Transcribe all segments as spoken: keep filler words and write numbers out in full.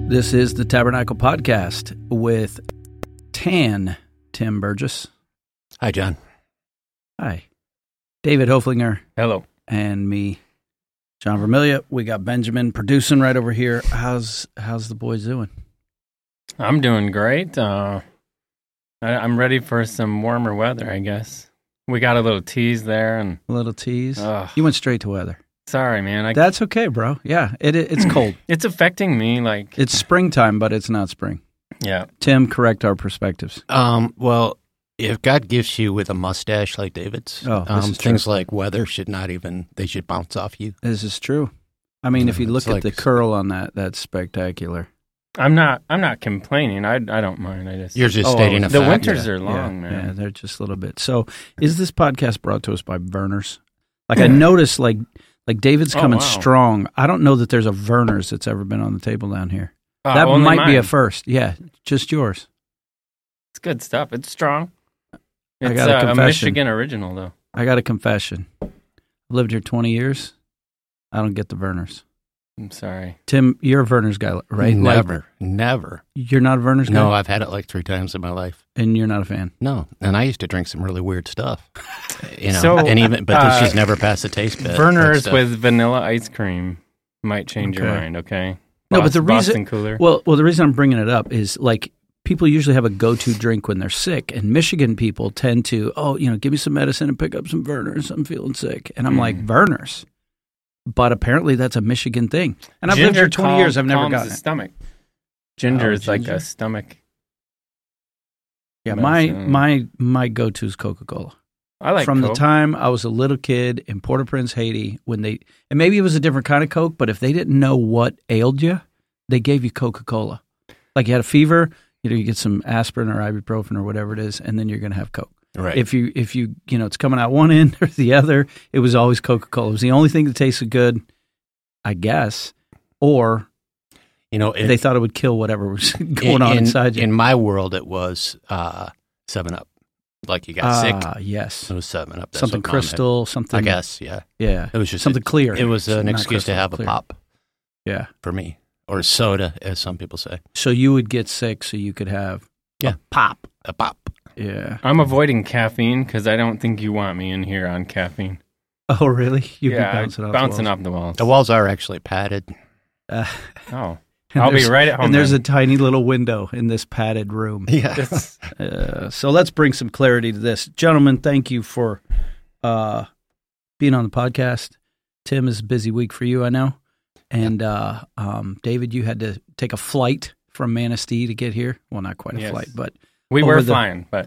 This is the Tabernacle Podcast with Tan Tim Burgess. Hi, John. Hi. David Hoflinger. Hello. And me, John Vermilia. We got Benjamin producing right over here. How's how's the boys doing? I'm doing great. Uh, I, I'm ready for some warmer weather, I guess. We got a little tease there. and A little tease? Uh, you went straight to weather. Sorry, man. I, That's okay, bro. Yeah, it, it it's cold. It's affecting me, like... It's springtime, but it's not spring. Yeah. Tim, correct our perspectives. Um, well, if God gives you with a mustache like David's, Oh, this um, is true. things like weather should not even, they should bounce off you. This is true. I mean, if you look It's at like- the curl on that, that's spectacular. I'm not I'm not complaining. I, I don't mind. I just... You're just Oh, stating a the fact. winters Yeah, are long, yeah, man. Yeah, they're just a little bit. So, is this podcast brought to us by Verner's? Like, I noticed, like, like David's Oh, coming wow. strong. I don't know that there's a Verner's that's ever been on the table down here. Uh, that only might be a mine. first. Yeah, just yours. It's good stuff. It's strong. I It's got a uh, a confession. Michigan original, though. I got a confession. I've lived here twenty years. I don't get the Verner's. I'm sorry. Tim, you're a Verner's guy, right? Never, Like, never. you're not a Verner's guy? No, I've had it like three times in my life. And you're not a fan? No, and I used to drink some really weird stuff. You know, So, and even, but uh, this just never passed the taste bed. Verner's stuff. with vanilla ice cream might change your Okay. mind, okay? No, but Bos- the reason- Boston Cooler. Well, well, the reason I'm bringing it up is like people usually have a go-to drink when they're sick, and Michigan people tend to, oh, you know, give me some medicine and pick up some Verner's. I'm feeling sick, and I'm like, Verner's. But apparently that's a Michigan thing, and I've lived here twenty calm- years. I've never calms gotten the it. stomach. Ginger Oh, is like ginger? a stomach. Yeah, my medicine. my my go-to is Coca-Cola. I like From Coke. the time I was a little kid in Port-au-Prince, Haiti, when they and maybe it was a different kind of Coke, but if they didn't know what ailed you, they gave you Coca-Cola. Like you had a fever, you know, you get some aspirin or ibuprofen or whatever it is, and then you're going to have Coke. Right. If you if you you know it's coming out one end or the other, it was always Coca-Cola. It was the only thing that tasted good, I guess, or you know, it, they thought it would kill whatever was going in, on in, inside you. In my world, it was uh, seven up. Like you got sick, Ah, yes, it was seven up. That's something what calmed it. crystal, something. I guess, yeah. yeah, It was just something a- clear. It was an Not excuse to crystal, have a clear. pop Yeah. for me, or soda, as some people say. So you would get sick, so you could have Yeah. a pop. A pop. Yeah. I'm avoiding caffeine because I don't think you want me in here on caffeine. Oh, really? You'd yeah, be bouncing off. bouncing the off the walls. The walls are actually padded. walls. Uh, Oh, and I'll be there's- right at home. And there's then. a tiny little window in this padded room. Yeah. This- Uh, so let's bring some clarity to this, gentlemen. Thank you for uh, being on the podcast. Tim, is a busy week for you, I know. And uh, um, David, you had to take a flight from Manistee to get here. Well, not quite a Yes. flight, but we over were the- flying, but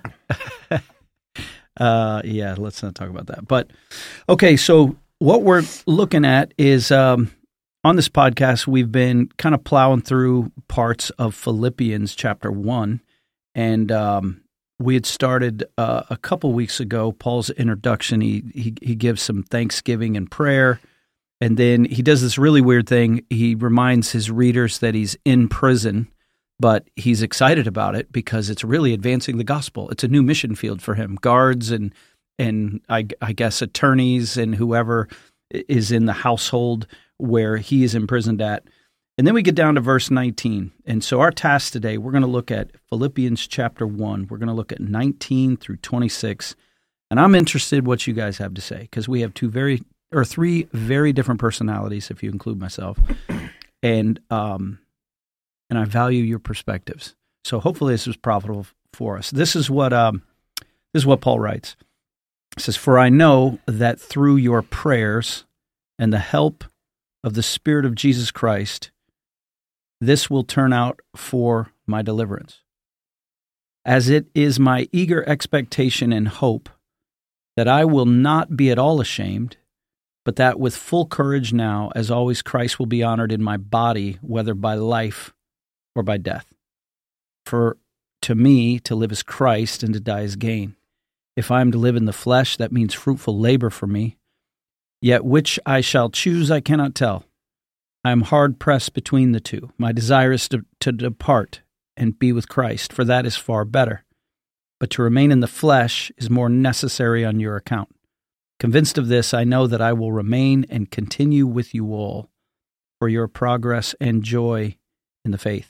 Uh, yeah, let's not talk about that. But okay, so what we're looking at is um, on this podcast, we've been kind of plowing through parts of Philippians chapter one, and um, we had started uh, a couple weeks ago. Paul's introduction. He he he gives some thanksgiving and prayer, and then he does this really weird thing. He reminds his readers that he's in prison. But he's excited about it because it's really advancing the gospel. It's a new mission field for him. Guards and and I, I guess attorneys and whoever is in the household where he is imprisoned at. And then we get down to verse nineteen. And so our task today, we're going to look at Philippians chapter one. We're going to look at nineteen through twenty-six. And I'm interested what you guys have to say because we have two very or three very different personalities, if you include myself. And um and I value your perspectives. So hopefully this is profitable for us. This is what um, this is what Paul writes. It says, "For I know that through your prayers and the help of the Spirit of Jesus Christ, this will turn out for my deliverance. As it is my eager expectation and hope that I will not be at all ashamed, but that with full courage now, as always, Christ will be honored in my body, whether by life or by death. For to me, to live is Christ, and to die is gain. If I am to live in the flesh, that means fruitful labor for me. Yet which I shall choose, I cannot tell. I am hard-pressed between the two. My desire is to, to depart and be with Christ, for that is far better. But to remain in the flesh is more necessary on your account. Convinced of this, I know that I will remain and continue with you all for your progress and joy in the faith,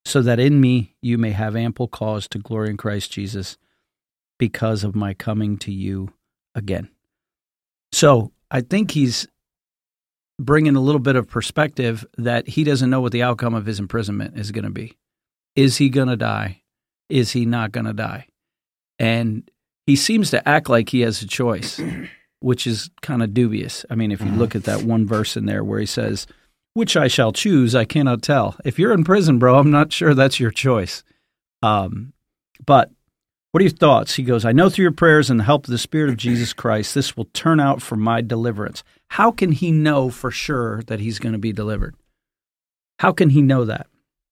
so that in me you may have ample cause to glory in Christ Jesus because of my coming to you again. So I think he's bringing a little bit of perspective that he doesn't know what the outcome of his imprisonment is going to be. Is he going to die? Is he not going to die? And he seems to act like he has a choice, which is kind of dubious. I mean, if you look at that one verse in there where he says, which I shall choose, I cannot tell. If you're in prison, bro, I'm not sure that's your choice. Um, but what are your thoughts? He goes, I know through your prayers and the help of the Spirit of Jesus Christ, this will turn out for my deliverance. How can he know for sure that he's going to be delivered? How can he know that?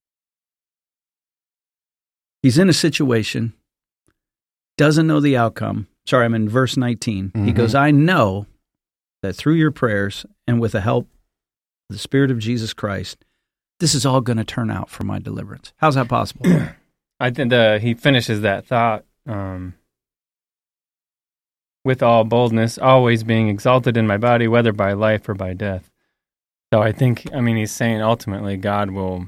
He's in a situation, doesn't know the outcome. Sorry, I'm in verse nineteen. Mm-hmm. He goes, I know that through your prayers and with the help of the Spirit of Jesus Christ, this is all going to turn out for my deliverance. How's that possible? I think uh, he finishes that thought, um, with all boldness, always being exalted in my body, whether by life or by death. So I think, I mean, he's saying ultimately God will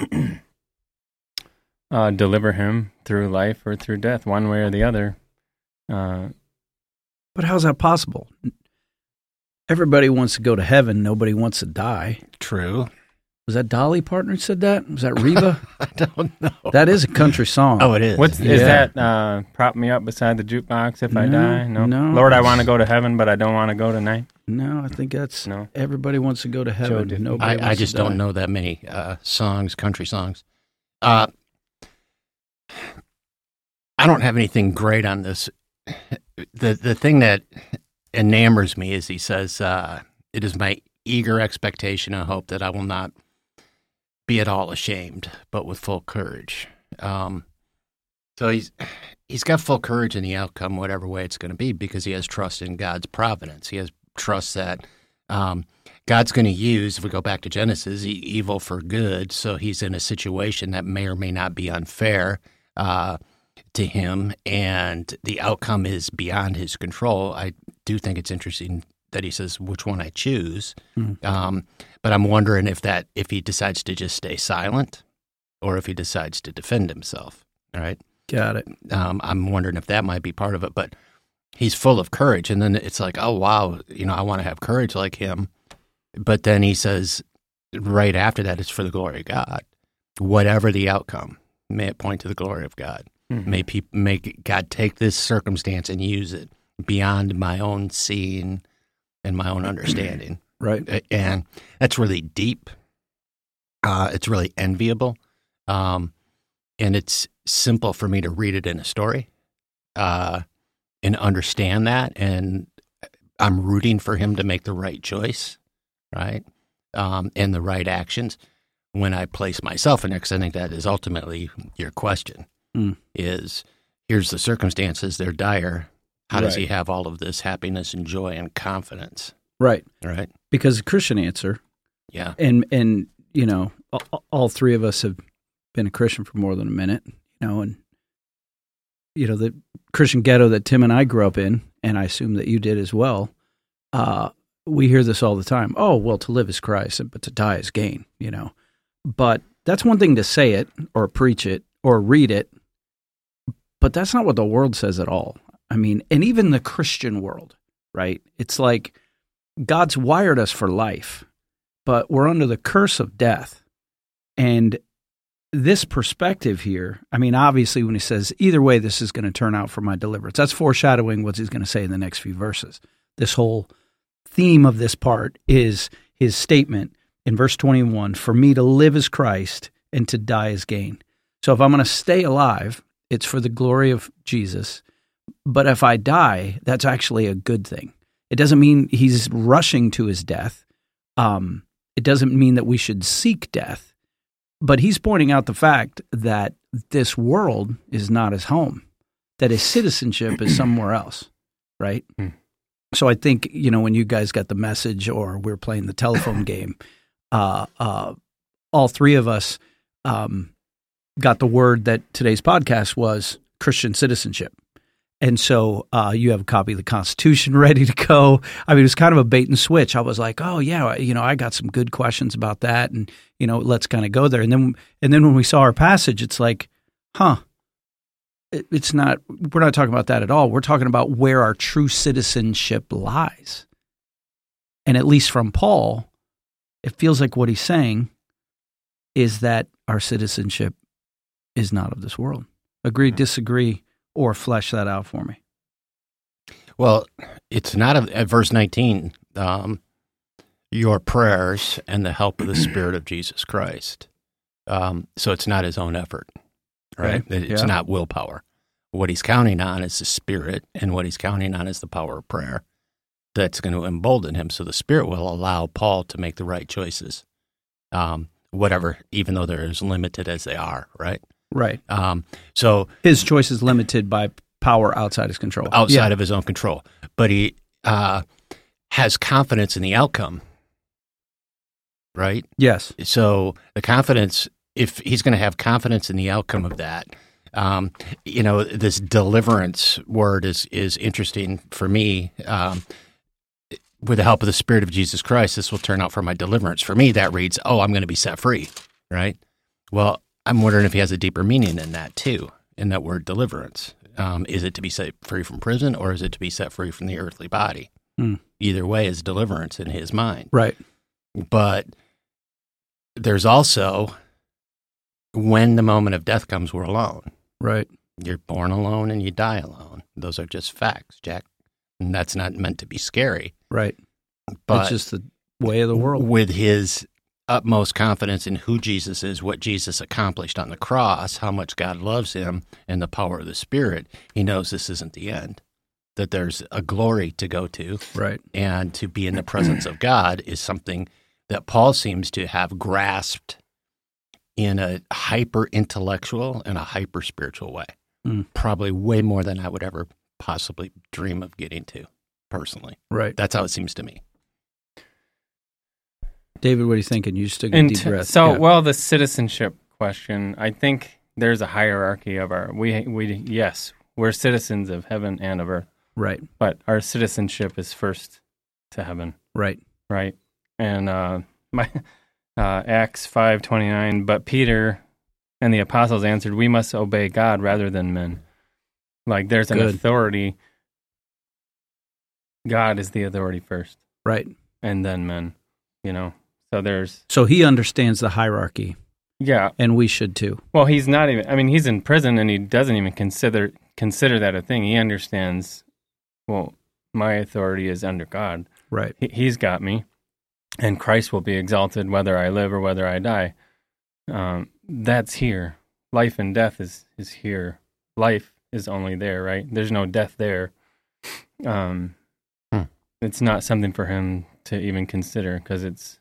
uh, deliver him through life or through death, one way or the other. Uh, but how's that possible? Everybody wants to go to heaven. Nobody wants to die. True. Was that Dolly Parton who said that? Was that Reba? I don't know. That is a country song. Oh, it is. What's, Yeah. Is that uh, prop me up beside the jukebox if I No, die? No. no. Lord, I want to go to heaven, but I don't want to go tonight. No, I think that's No. everybody wants to go to heaven. did- Nobody I, wants I to just die. don't know that many uh, songs, country songs. Uh, I don't have anything great on this. The the thing that enamors me is he says, uh, it is my eager expectation and hope that I will not be at all ashamed, but with full courage. Um, so he's he's got full courage in the outcome, whatever way it's going to be, because he has trust in God's providence. He has trust that um, God's going to use, if we go back to Genesis, e- evil for good. So he's in a situation that may or may not be unfair uh, to him, and the outcome is beyond his control. I do think it's interesting that he says which one I choose. Mm-hmm. Um, but I'm wondering if that if he decides to just stay silent or if he decides to defend himself. All right. Got it. Um, I'm wondering if that might be part of it. But he's full of courage. And then it's like, oh, wow, you know, I want to have courage like him. But then he says right after that, it's for the glory of God. Whatever the outcome, may it point to the glory of God. Mm-hmm. May, pe- may God take this circumstance and use it beyond my own seeing and my own understanding. Right. And that's really deep. Uh, it's really enviable. Um, and it's simple for me to read it in a story uh, and understand that. And I'm rooting for him to make the right choice, right? Um, and the right actions when I place myself in there, because I think that is ultimately your question, mm. is here's the circumstances, they're dire. How does right. he have all of this happiness and joy and confidence? Right. Right. Because the Christian answer, yeah, and and you know, all, all three of us have been a Christian for more than a minute, you know, and you know the Christian ghetto that Tim and I grew up in, and I assume that you did as well. Uh, we hear this all the time. Oh, well, to live is Christ, but to die is gain. You know, but that's one thing to say it or preach it or read it, but that's not what the world says at all. I mean, and even the Christian world, right? It's like God's wired us for life, but we're under the curse of death. And this perspective here, I mean, obviously when he says, either way, this is going to turn out for my deliverance, that's foreshadowing what he's going to say in the next few verses. This whole theme of this part is his statement in verse twenty-one, for me to live is Christ and to die is gain. So if I'm going to stay alive, it's for the glory of Jesus. But if I die, that's actually a good thing. It doesn't mean he's rushing to his death. Um, it doesn't mean that we should seek death. But he's pointing out the fact that this world is not his home, that his citizenship is somewhere else, right? Mm. So I think, you know, when you guys got the message or we're playing the telephone game, uh, uh, all three of us um, got the word that today's podcast was Christian citizenship. And so uh, you have a copy of the Constitution ready to go. I mean, it was kind of a bait and switch. I was like, oh, yeah, you know, I got some good questions about that. And, you know, let's kind of go there. And then and then when we saw our passage, it's like, huh, it, it's not, we're not talking about that at all. We're talking about where our true citizenship lies. And at least from Paul, it feels like what he's saying is that our citizenship is not of this world. Agree, disagree, or flesh that out for me. Well, it's not a, at verse nineteen, um, your prayers and the help of the Spirit of Jesus Christ. Um, so it's not his own effort, right? Okay. It's Yeah. not willpower. What he's counting on is the Spirit, and what he's counting on is the power of prayer that's going to embolden him. So the Spirit will allow Paul to make the right choices, um, whatever, even though they're as limited as they are, right? Right. Um, so His choice is limited by power outside his control. outside Yeah. of his own control, but he uh, has confidence in the outcome, right? Yes. So the confidence, if he's going to have confidence in the outcome of that, um, you know, this deliverance word is is interesting for me. Um, with the help of the Spirit of Jesus Christ, this will turn out for my deliverance. For me, that reads, oh, I'm going to be set free, right? Well, I'm wondering if he has a deeper meaning in that too, in that word deliverance. Um, is it to be set free from prison, or is it to be set free from the earthly body? Mm. Either way is deliverance in his mind. Right. But there's also, when the moment of death comes, we're alone. Right. You're born alone and you die alone. Those are just facts, Jack. And that's not meant to be scary. Right. But It's just the way of the world. with his utmost confidence in who Jesus is, what Jesus accomplished on the cross, how much God loves him, and the power of the Spirit, he knows this isn't the end, that there's a glory to go to. Right. And to be in the presence of God is something that Paul seems to have grasped in a hyper-intellectual and a hyper-spiritual way. Mm. Probably way more than I would ever possibly dream of getting to, personally. Right. That's how it seems to me. David, what are you thinking? You just took a And deep t- breath. so, Yeah. well, the citizenship question, I think there's a hierarchy of our, we, we, yes, we're citizens of heaven and of earth, Right. but our citizenship is first to heaven, Right. right? And uh, my uh, Acts five twenty-nine, but Peter and the apostles answered, we must obey God rather than men. Like there's an Good. authority. God is the authority first, Right. and then men, you know? So there's, So he understands the hierarchy, yeah. and we should too. Well, he's not even, I mean, he's in prison and he doesn't even consider consider that a thing. He understands, well, my authority is under God. Right. He, he's got me, and Christ will be exalted whether I live or whether I die. Um, that's here. Life and death is, is here. Life is only there, right? There's no death there. Um, Hmm. It's not something for him to even consider because it's,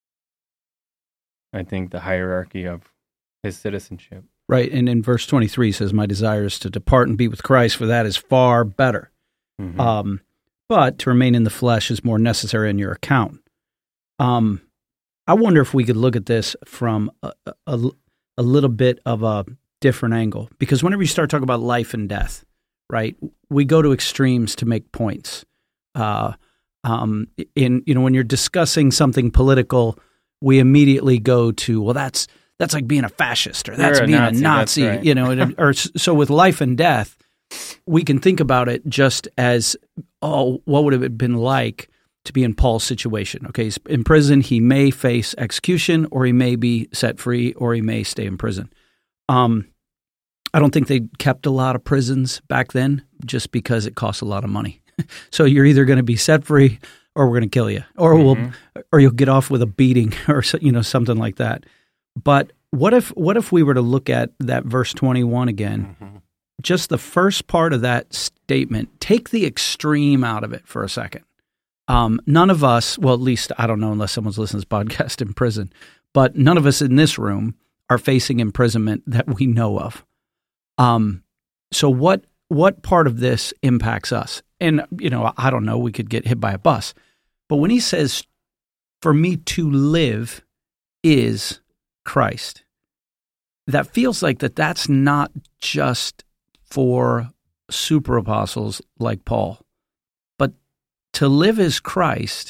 I think, the hierarchy of his citizenship. Right. And in verse twenty-three, he says, my desire is to depart and be with Christ, for that is far better. Mhm. Um, but to remain in the flesh is more necessary on your account. Um, I wonder if we could look at this from a, a, a little bit of a different angle, because whenever you start talking about life and death, right, we go to extremes to make points. Uh, um, in you know, when you're discussing something political, we immediately go to, well, that's that's like being a fascist, or that's You're a being Nazi, a Nazi, that's right. you know. and- or so with life and death, we can think about it just as, oh, what would it have been like to be in Paul's situation? Okay, he's in prison. He may face execution, or he may be set free, or he may stay in prison. Um, I don't think they kept a lot of prisons back then, just because it costs a lot of money. So you're either going to be set free, or we're going to kill you, or Mhm. we'll, or you'll get off with a beating, or so- you know, something like that. But what if what if we were to look at that verse twenty-one again? Mhm. Just the first part of that statement, take the extreme out of it for a second. Um, none of us, well, at least I don't know unless someone's listening to this podcast in prison, but none of us in this room are facing imprisonment that we know of. Um, so what what part of this impacts us? And, you know, I don't know, we could get hit by a bus. But when he says, for me to live is Christ, that feels like that that's not just for super apostles like Paul. But to live as Christ,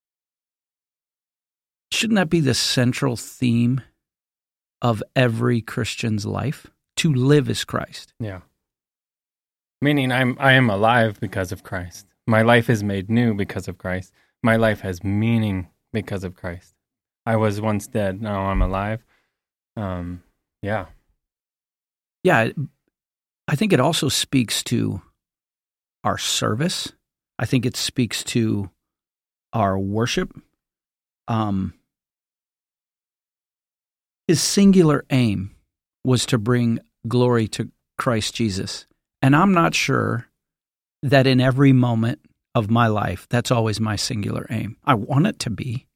shouldn't that be the central theme of every Christian's life? To live as Christ. Yeah. Meaning I'm I am alive because of Christ. My life is made new because of Christ. My life has meaning because of Christ. I was once dead, now I'm alive. Um, yeah. Yeah, I think it also speaks to our service. I think it speaks to our worship. Um, his singular aim was to bring glory to Christ Jesus. And I'm not sure that in every moment of my life, that's always my singular aim. I want it to be.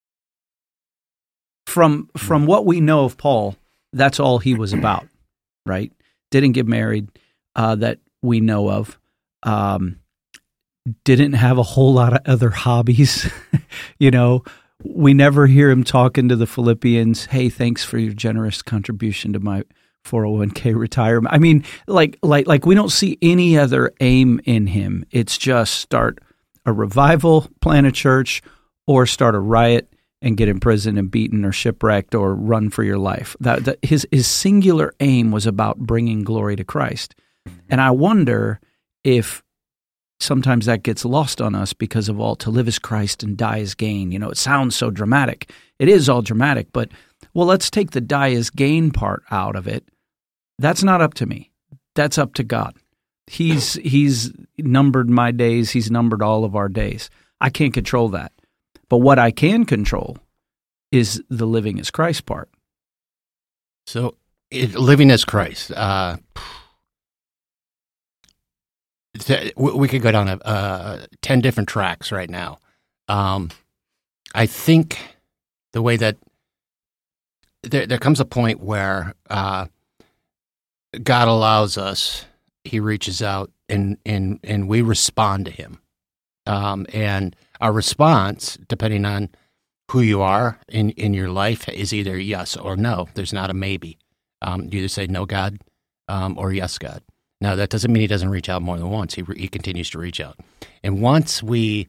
From from what we know of Paul, that's all he was about, right? Didn't get married, uh, that we know of. Um, didn't have a whole lot of other hobbies. You know, we never hear him talking to the Philippians, hey, thanks for your generous contribution to my four oh one k retirement. I mean, like, like, like we don't see any other aim in him. It's just start a revival, plant a church, or start a riot and get imprisoned and beaten or shipwrecked or run for your life. That, that his his singular aim was about bringing glory to Christ. And I wonder if sometimes that gets lost on us because of all to live as Christ and die as gain. You know, it sounds so dramatic. It is all dramatic, but well, let's take the die as gain part out of it. That's not up to me. That's up to God. He's he's numbered my days. He's numbered all of our days. I can't control that. But what I can control is the living as Christ part. So, it, living as Christ, uh, we could go down a, uh, ten different tracks right now. Um, I think the way that there, there comes a point where uh, God allows us, he reaches out, and, and, and we respond to him. Um, and our response, depending on who you are in, in your life, is either yes or no. There's not a maybe. Um, you either say no, God, um, or yes, God. Now, that doesn't mean he doesn't reach out more than once. He, re- he continues to reach out. And once we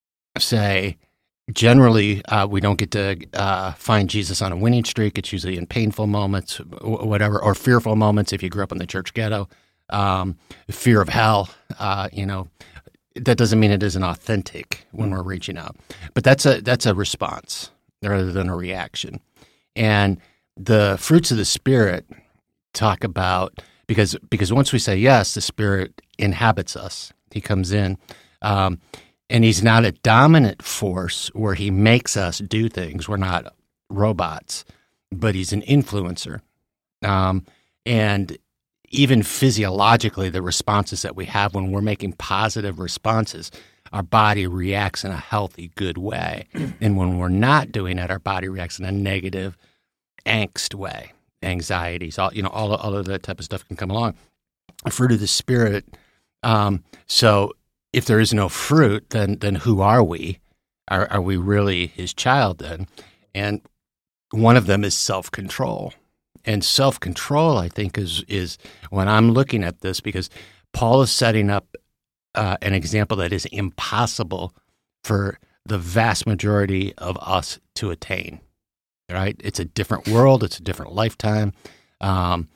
say, generally, uh, we don't get to uh, find Jesus on a winning streak. It's usually in painful moments, whatever, or fearful moments if you grew up in the church ghetto, um, fear of hell, uh, you know. That doesn't mean it isn't authentic when we're reaching out. But that's a that's a response rather than a reaction. And the fruits of the Spirit talk about, because because once we say yes, the Spirit inhabits us. He comes in. Um, and he's not a dominant force where he makes us do things. We're not robots, but he's an influencer. Um, and even physiologically, the responses that we have when we're making positive responses, our body reacts in a healthy, good way. And when we're not doing it, our body reacts in a negative, angst way, anxieties, all you know, all, all of that type of stuff can come along. Fruit of the Spirit. Um, so if there is no fruit, then then who are we? Are, are we really his child then? And one of them is self-control. And self-control, I think, is is when I'm looking at this, because Paul is setting up uh, an example that is impossible for the vast majority of us to attain, right? It's a different world. It's a different lifetime, um,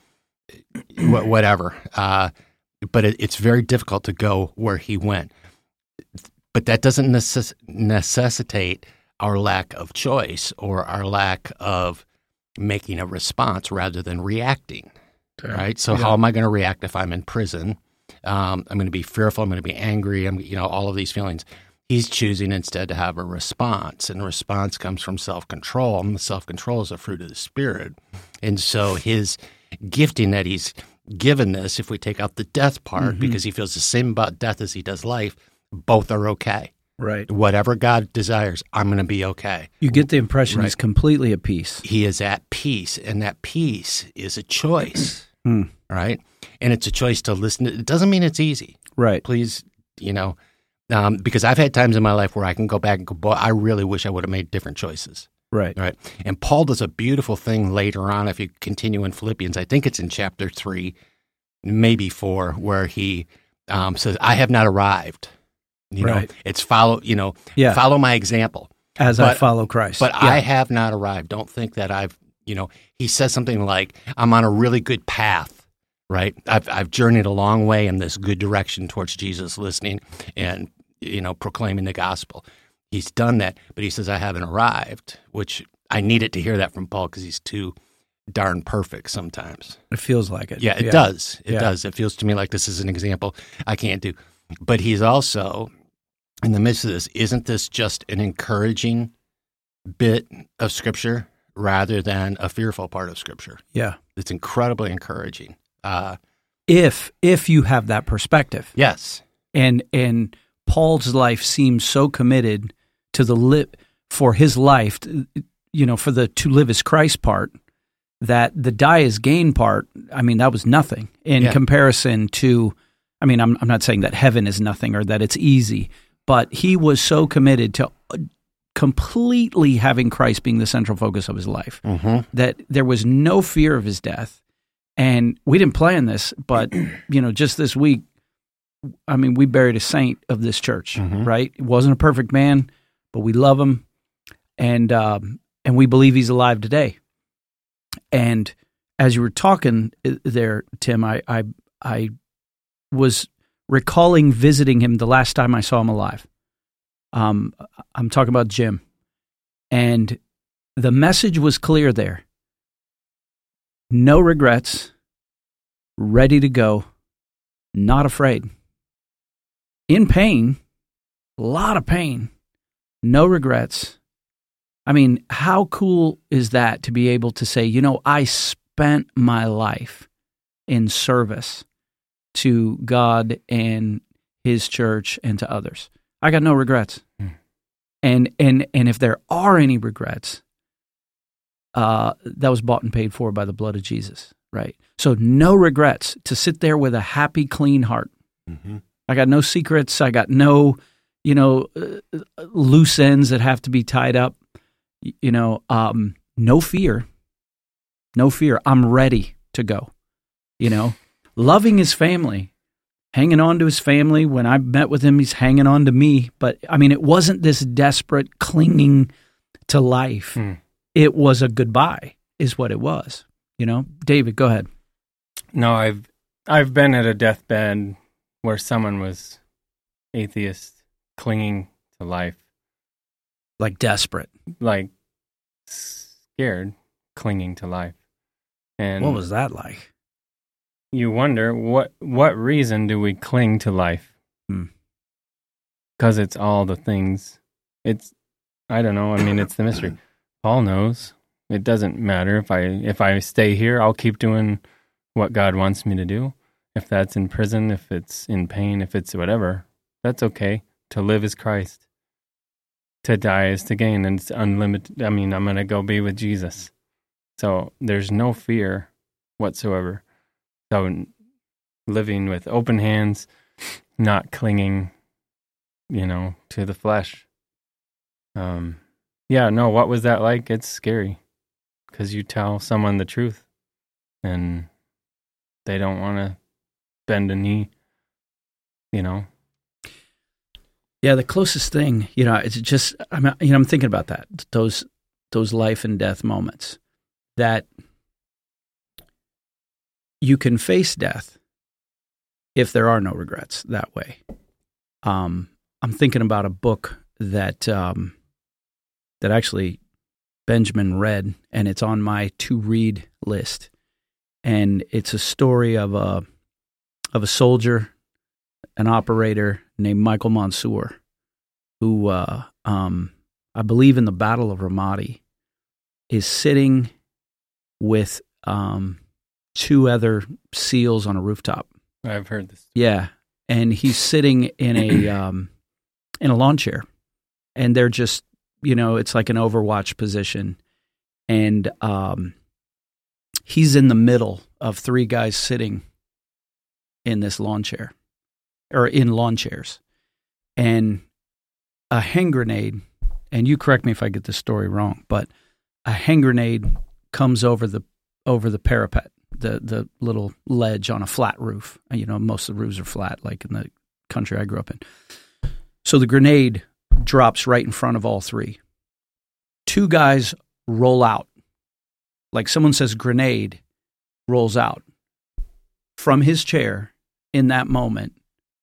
wh- whatever. Uh, but it, it's very difficult to go where he went. But that doesn't necess- necessitate our lack of choice or our lack of making a response rather than reacting, okay. Right? So yeah. How am I going to react if I'm in prison? Um, I'm going to be fearful. I'm going to be angry. I'm, you know, all of these feelings. He's choosing instead to have a response, and a response comes from self-control. And the self-control is a fruit of the Spirit. And so his gifting that he's given this, if we take out the death part, mm-hmm. because he feels the same about death as he does life, both are okay. Right. Whatever God desires, I'm going to be okay. You get the impression right. He's completely at peace. He is at peace, and that peace is a choice, mm. right? And it's a choice to listen. To, it doesn't mean it's easy. Right. Please, you know, um, because I've had times in my life where I can go back and go, boy, I really wish I would have made different choices. Right. Right. And Paul does a beautiful thing later on, if you continue in Philippians. I think it's in chapter three, maybe four, where he um, says, I have not arrived. You know, Right. it's follow, you know, Yeah. follow my example. As I But- follow Christ. But Yeah. I have not arrived. Don't think that I've, you know, he says something like, I'm on a really good path, right? I've, I've journeyed a long way in this good direction towards Jesus, listening and, you know, proclaiming the gospel. He's done that, but he says, I haven't arrived, which I needed to hear that from Paul because he's too darn perfect sometimes. It feels like it. Yeah, it does. It Yeah. does. It feels to me like this is an example I can't do. But he's also, in the midst of this, isn't this just an encouraging bit of Scripture rather than a fearful part of Scripture? Yeah. It's incredibly encouraging. Uh, If if you have that perspective. yes. And and Paul's life seems so committed to the li- for his life, you know, for the to live as Christ part, that the die as gain part, I mean, that was nothing in Yeah. comparison to, I mean, I'm I'm not saying that heaven is nothing or that it's easy, but he was so committed to completely having Christ being the central focus of his life Mm-hmm. that there was no fear of his death. And we didn't plan this, but, you know, just this week, I mean, we buried a saint of this church, Mhm. right? He wasn't a perfect man, but we love him, and um, and we believe he's alive today. And as you were talking uh, there, Tim, I, I I was recalling visiting him the last time I saw him alive. Um, I'm talking about Jim, and the message was clear there. No regrets, ready to go, not afraid. In pain, a lot of pain, no regrets. I mean, how cool is that to be able to say, you know, I spent my life in service to God and his church and to others. I got no regrets. Mm. And and and if there are any regrets, uh, that was bought and paid for by the blood of Jesus, right? So no regrets, to sit there with a happy, clean heart. Mm-hmm. I got no secrets. I got no, you know, uh, loose ends that have to be tied up. Y- You know, um, no fear, no fear. I'm ready to go. You know, loving his family, hanging on to his family. When I met with him, he's hanging on to me. But I mean, it wasn't this desperate clinging to life. Hmm. It was a goodbye, is what it was. You know, David, go ahead. No, I've I've been at a deathbed where someone was atheist, clinging to life, Like desperate. like scared, clinging to life. And What was that like? you wonder what what reason do we cling to life? Hmm. Because it's all the things. It's I don't know. I mean, it's the mystery. Paul knows. It doesn't matter if I if I stay here, I'll keep doing what God wants me to do. If that's in prison, if it's in pain, if it's whatever, that's okay. To live is Christ. To die is to gain, and it's unlimited. I mean, I'm going to go be with Jesus. So there's no fear whatsoever. So living with open hands, not clinging, you know, to the flesh. Um, yeah, no, what was that like? It's scary because you tell someone the truth and they don't want to bend a knee, you know. Yeah, the closest thing, you know, it's just, I'm, you know, I'm thinking about that, those, those life and death moments that you can face death if there are no regrets that way. Um, I'm thinking about a book that, um, that actually Benjamin read, and it's on my to read list. And it's a story of a, of a soldier, an operator named Michael Mansour, who, uh, um, I believe in the Battle of Ramadi, is sitting with um, two other SEALs on a rooftop. I've heard this. Yeah, and he's sitting in a um, in a lawn chair, and they're just, you know, it's like an Overwatch position, and um, he's in the middle of three guys sitting in this lawn chair, or in lawn chairs, and a hand grenade, and you correct me if I get this story wrong, but a hand grenade comes over the over the parapet, the the little ledge on a flat roof. You know, most of the roofs are flat, like in the country I grew up in. So the grenade drops right in front of all three. Two guys roll out. Like someone says grenade, rolls out. From his chair in that moment,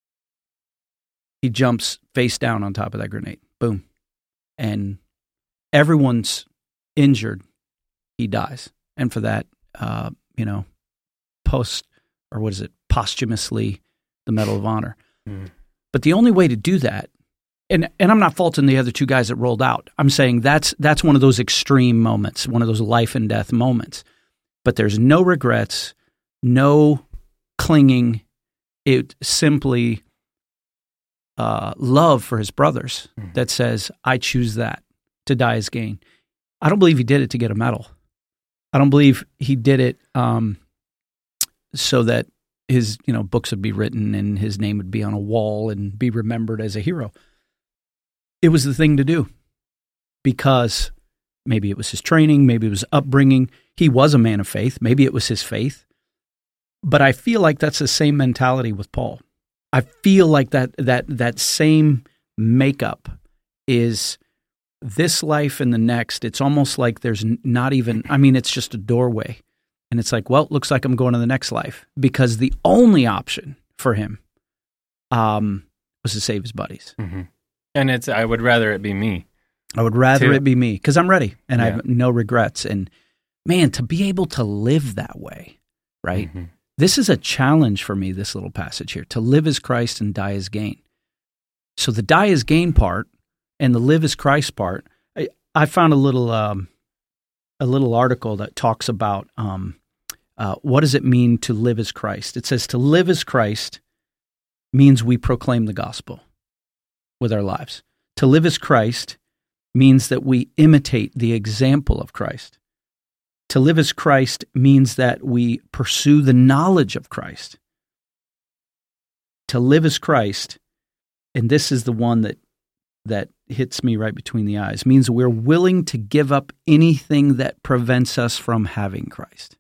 he jumps face down on top of that grenade. Boom. And everyone's injured. He dies. And for that, uh, you know, post, or what is it, posthumously, the Medal of Honor. Mm. But the only way to do that, and and I'm not faulting the other two guys that rolled out. I'm saying that's that's one of those extreme moments, one of those life and death moments. But there's no regrets, no clinging. It simply uh, love for his brothers mm. that says, I choose that, to die is gain. I don't believe he did it to get a medal. I don't believe he did it um, so that his, you know, books would be written and his name would be on a wall and be remembered as a hero. It was the thing to do because maybe it was his training, maybe it was upbringing. He was a man of faith. Maybe it was his faith. But I feel like that's the same mentality with Paul. I feel like that that that same makeup is this life and the next. It's almost like there's not even, I mean, it's just a doorway. And it's like, well, it looks like I'm going to the next life because the only option for him um, was to save his buddies. Mm-hmm. And it's, I would rather it be me. I would rather too. it be me because I'm ready and yeah. I have no regrets. And man, to be able to live that way, right? Mm-hmm. This is a challenge for me, this little passage here, to live as Christ and die as gain. So the die as gain part and the live as Christ part, I, I found a little um, a little article that talks about um, uh, what does it mean to live as Christ. It says to live as Christ means we proclaim the gospel with our lives. To live as Christ means that we imitate the example of Christ. To live as Christ means that we pursue the knowledge of Christ. To live as Christ, and this is the one that that hits me right between the eyes, means we're willing to give up anything that prevents us from having Christ.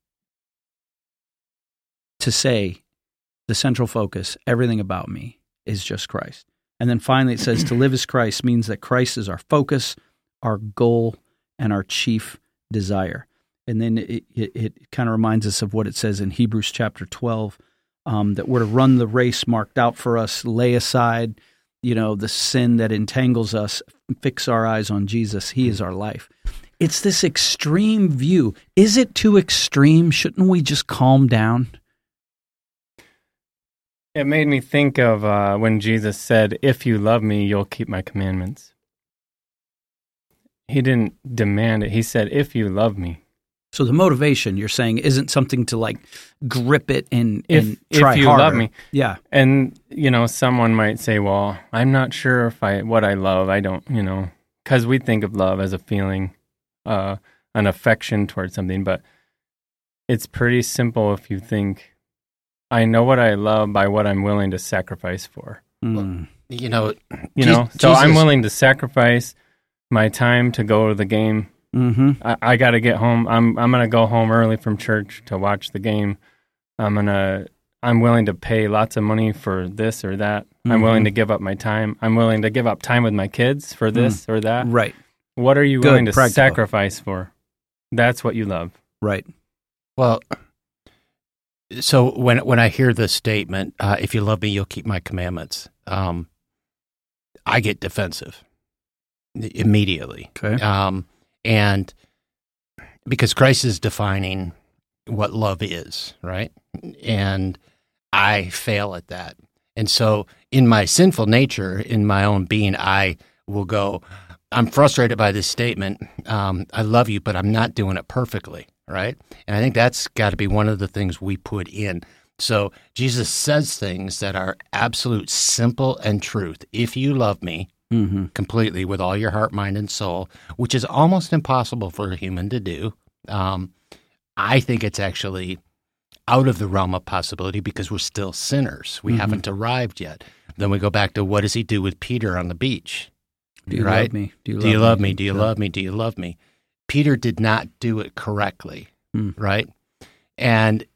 To say, the central focus, everything about me is just Christ. And then finally it says to live as Christ means that Christ is our focus, our goal, and our chief desire. And then it, it, it kind of reminds us of what it says in Hebrews chapter twelve, um, that we're to run the race marked out for us, lay aside, you know, the sin that entangles us, fix our eyes on Jesus. He is our life. It's this extreme view. Is it too extreme? Shouldn't we just calm down? It made me think of uh, when Jesus said, if you love me, you'll keep my commandments. He didn't demand it. He said, if you love me. So the motivation, you're saying, isn't something to like grip it and, and if, try if you harder. love me. Yeah. And, you know, someone might say, well, I'm not sure if I what I love. I don't, you know, because we think of love as a feeling, uh, an affection towards something. But it's pretty simple if you think, I know what I love by what I'm willing to sacrifice for. Mm. You know, you know, Jesus, so I'm willing to sacrifice my time to go to the game. Mm-hmm. I, I got to get home. I'm I'm gonna go home early from church to watch the game. I'm gonna. I'm willing to pay lots of money for this or that. Mm-hmm. I'm willing to give up my time. I'm willing to give up time with my kids for this mm. or that. Right. What are you Good, willing to practical. sacrifice for? That's what you love. Right. Well, so when when I hear this statement, uh, if you love me, you'll keep my commandments, um, I get defensive immediately. Okay. Um, and because Christ is defining what love is, right? And I fail at that. And so in my sinful nature, in my own being, I will go, I'm frustrated by this statement. Um, I love you, but I'm not doing it perfectly, right? And I think that's got to be one of the things we put in. So Jesus says things that are absolute simple and truth. If you love me, mm-hmm. completely with all your heart, mind, and soul, which is almost impossible for a human to do. Um, I think it's actually out of the realm of possibility because we're still sinners. We mm-hmm. haven't arrived yet. Then we go back to what does he do with Peter on the beach? Do you right? love me? Do you, do love, you love me? me? Do you yeah. love me? Do you love me? Peter did not do it correctly, mm. right? And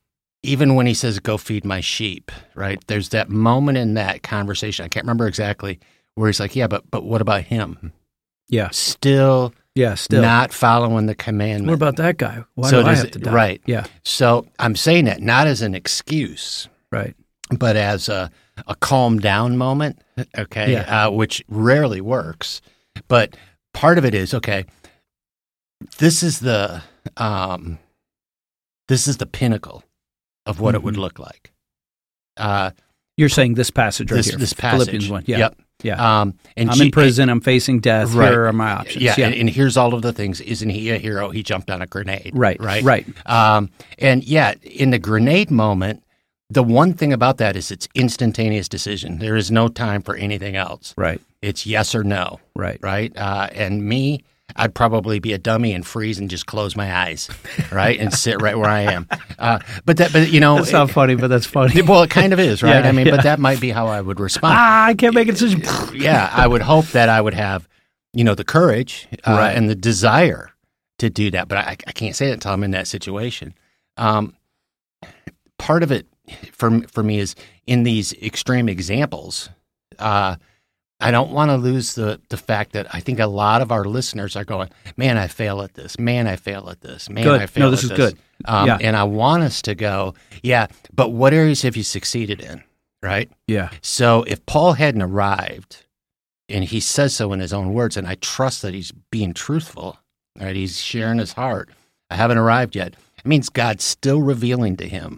even when he says, go feed my sheep, right? There's that moment in that conversation, I can't remember exactly, where he's like, yeah, but but what about him? Yeah. Still, yeah, still not following the commandment. What about that guy? Why so do I does have it- to die? Right. Yeah. So I'm saying that not as an excuse, Right. but as a, a calm down moment, okay, Yeah. uh, which rarely works. But part of it is, okay, this is the um, this is the pinnacle of what it would Mhm. look like. Uh, You're saying this passage right this here. this passage, Philippians one. Yeah. Yep. Yeah. Um, and I'm Je- in prison. I'm facing death. Right. Here are my options. Yeah, Yeah. And, and here's all of the things. Isn't he a hero? He jumped on a grenade. right. Right. Right. Um, and yeah, in the grenade moment, the one thing about that is it's instantaneous decision. There is no time for anything else. Right. It's yes or no. Right. Right. Uh, and me, I'd probably be a dummy and freeze and just close my eyes, right, and sit right where I am. Uh, but that, but you know, That's not funny, but that's funny. it, well, it kind of is, right? Yeah, I mean, yeah. but that might be how I would respond. Ah, I can't make a decision. Yeah, I would hope that I would have, you know, the courage uh, Right. and the desire to do that. But I, I can't say that until I'm in that situation. Um, part of it for for me is in these extreme examples. Uh, I don't want to lose the the fact that I think a lot of our listeners are going, "Man, I fail at this. Man, I fail at this. Man, Good. I fail No, this at is this." good. Um, Yeah. And I want us to go, yeah, but what areas have you succeeded in, right? Yeah. So if Paul hadn't arrived, and he says so in his own words, and I trust that he's being truthful, right? He's sharing his heart. I haven't arrived yet. It means God's still revealing to him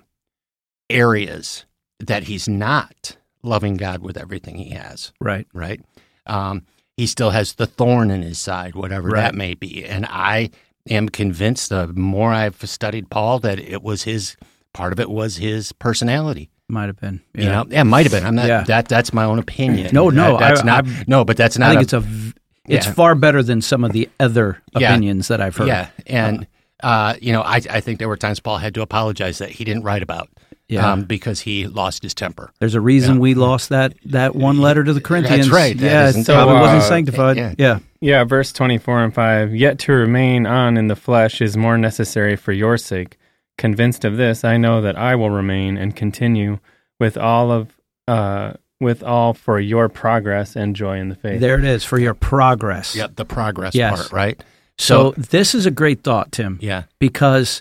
areas that he's not loving God with everything he has, Right. right? Um, he still has the thorn in his side, whatever Right. that may be. And I am convinced the more I've studied Paul that it was his, part of it was his personality. Might have been. Yeah. You know, yeah, it might have been. I'm not. Yeah. That that's my own opinion. No, no, That- that's I- not. I- no, but that's not. I think a, it's a. v- It's Yeah. far better than some of the other Yeah. opinions that I've heard. yeah, and uh, you know, I I think there were times Paul had to apologize that he didn't write about, Yeah. um, because he lost his temper. There's a reason Yeah. we lost that that one letter to the Corinthians. right. That Yeah, isn't- it probably So, wasn't uh, sanctified. yeah. Yeah. Yeah, verse twenty-four and five. Yet to remain on in the flesh is more necessary for your sake. Convinced of this, I know that I will remain and continue with all of uh, with all for your progress and joy in the faith. There it is for your progress. Yep, the progress Yes. part, right? So, So, this is a great thought, Tim, yeah, because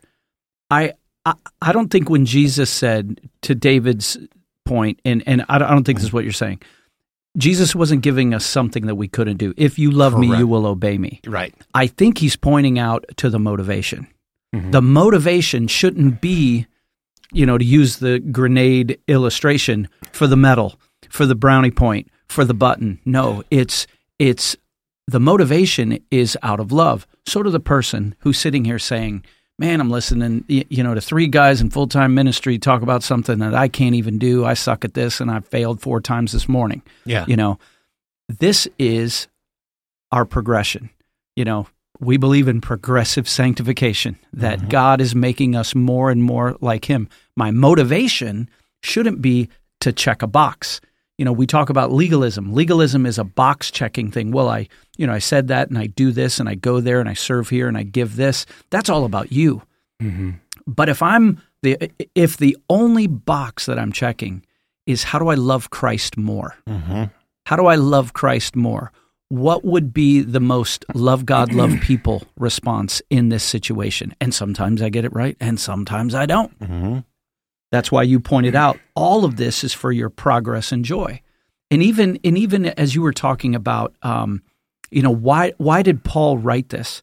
I, I I don't think when Jesus said to David's point, and and I don't, I don't think this is what you're saying. Jesus wasn't giving us something that we couldn't do. If you love me, Correct. you will obey me. right. I think he's pointing out to the motivation. Mhm. The motivation shouldn't be, you know, to use the grenade illustration, for the medal, for the brownie point, for the button. No, it's it's the motivation is out of love. So to the person who's sitting here saying, man, I'm listening, y- you know, to three guys in full-time ministry talk about something that I can't even do. I suck at this and I failed four times this morning. Yeah, You know, this is our progression. You know, we believe in progressive sanctification, that Mhm. God is making us more and more like him. My motivation shouldn't be to check a box. You know, we talk about legalism. Legalism is a box checking thing. Well, I, you know, I said that and I do this and I go there and I serve here and I give this. That's all about you. Mhm. But if I'm the if the only box that I'm checking is how do I love Christ more? mm-hmm. How do I love Christ more? What would be the most love God, love people response in this situation? And sometimes I get it right, and sometimes I don't. Mm-hmm. That's why you pointed out all of this is for your progress and joy. And even and even as you were talking about, um, you know, why why did Paul write this?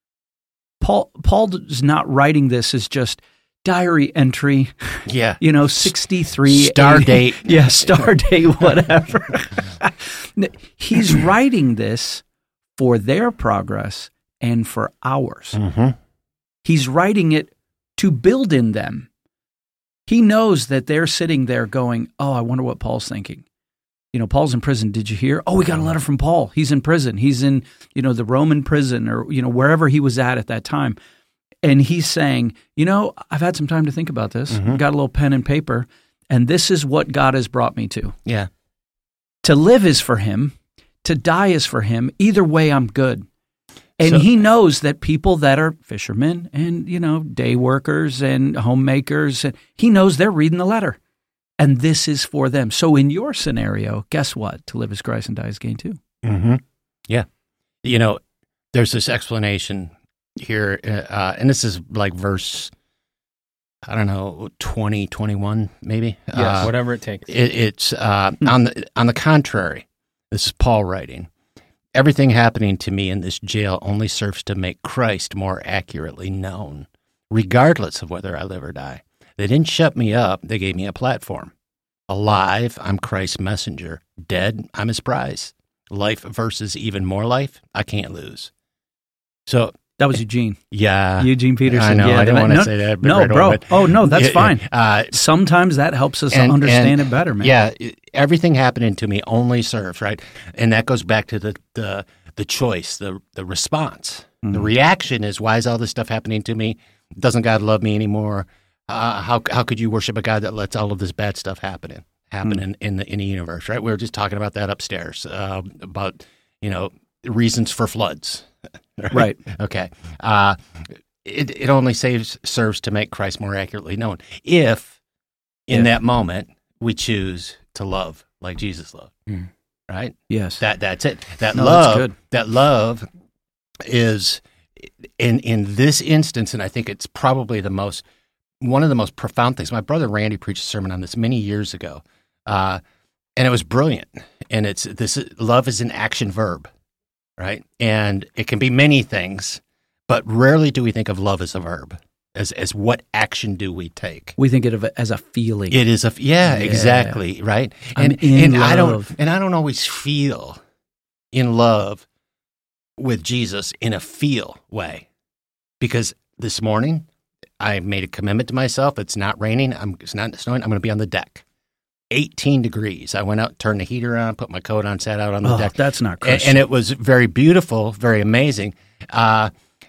Paul Paul is not writing this as just diary entry, Yeah, you know, sixty-three Star date. yeah, star date, whatever. He's writing this for their progress and for ours. mm-hmm. He's writing it to build in them. He knows that they're sitting there going, oh, I wonder what Paul's thinking. You know, Paul's in prison. Did you hear? Oh, we got a letter from Paul. He's in prison. He's in, you know, the Roman prison or, you know, wherever he was at at that time. And he's saying, you know, I've had some time to think about this. Mhm. Got a little pen and paper. And this is what God has brought me to. Yeah, To live is for him. To die is for him. Either way, I'm good. And So- he knows that people that are fishermen and, you know, day workers and homemakers, and he knows they're reading the letter. And this is for them. So in your scenario, guess what? To live is Christ and die is gain too. Mm-hmm. Yeah. You know, there's this explanation here, uh, and this is like verse, I don't know, twenty, twenty-one, maybe? Yes, Uh, whatever it takes. It, it's uh, on the on the contrary. This is Paul writing. Everything happening to me in this jail only serves to make Christ more accurately known, regardless of whether I live or die. They didn't shut me up. They gave me a platform. Alive, I'm Christ's messenger. Dead, I'm his prize. Life versus even more life, I can't lose. So, That was Eugene. yeah. Eugene Peterson. I know. Yeah, I didn't that- want to no, say that. But No, right bro. away, but- Oh, no, that's Yeah, fine. Uh, Sometimes that helps us And- understand and- it better, man. Yeah, it- everything happening to me only serves, right? And that goes back to the the, the choice, the the response. The Mhm. reaction is, why is all this stuff happening to me? Doesn't God love me anymore? Uh, how how could you worship a God that lets all of this bad stuff happen happen Mm. in, in the in the universe, right? We were just talking about that upstairs, uh, about, you know, reasons for floods. Right. Okay. Uh, it it only saves serves to make Christ more accurately known. If in If. that moment we choose to love like Jesus loved, Mm. right? Yes. That that's it. That No, that's love. good. That love is in in this instance, and I think it's probably the most one of the most profound things. My brother Randy preached a sermon on this many years ago, uh, and it was brilliant. And it's this love is an action verb, right? And it can be many things, but rarely do we think of love as a verb. As as what action do we take? We think of it as a feeling. It is a yeah, Yeah. exactly, right? I'm And in and I don't love. and I don't always feel in love with Jesus in a feel way. Because this morning I made a commitment to myself. It's not raining. I'm it's not snowing. I'm going to be on the deck. eighteen degrees. I went out, turned the heater on, put my coat on, sat out on the Oh, deck. that's not And, Christian. and it was very beautiful, very amazing. Uh,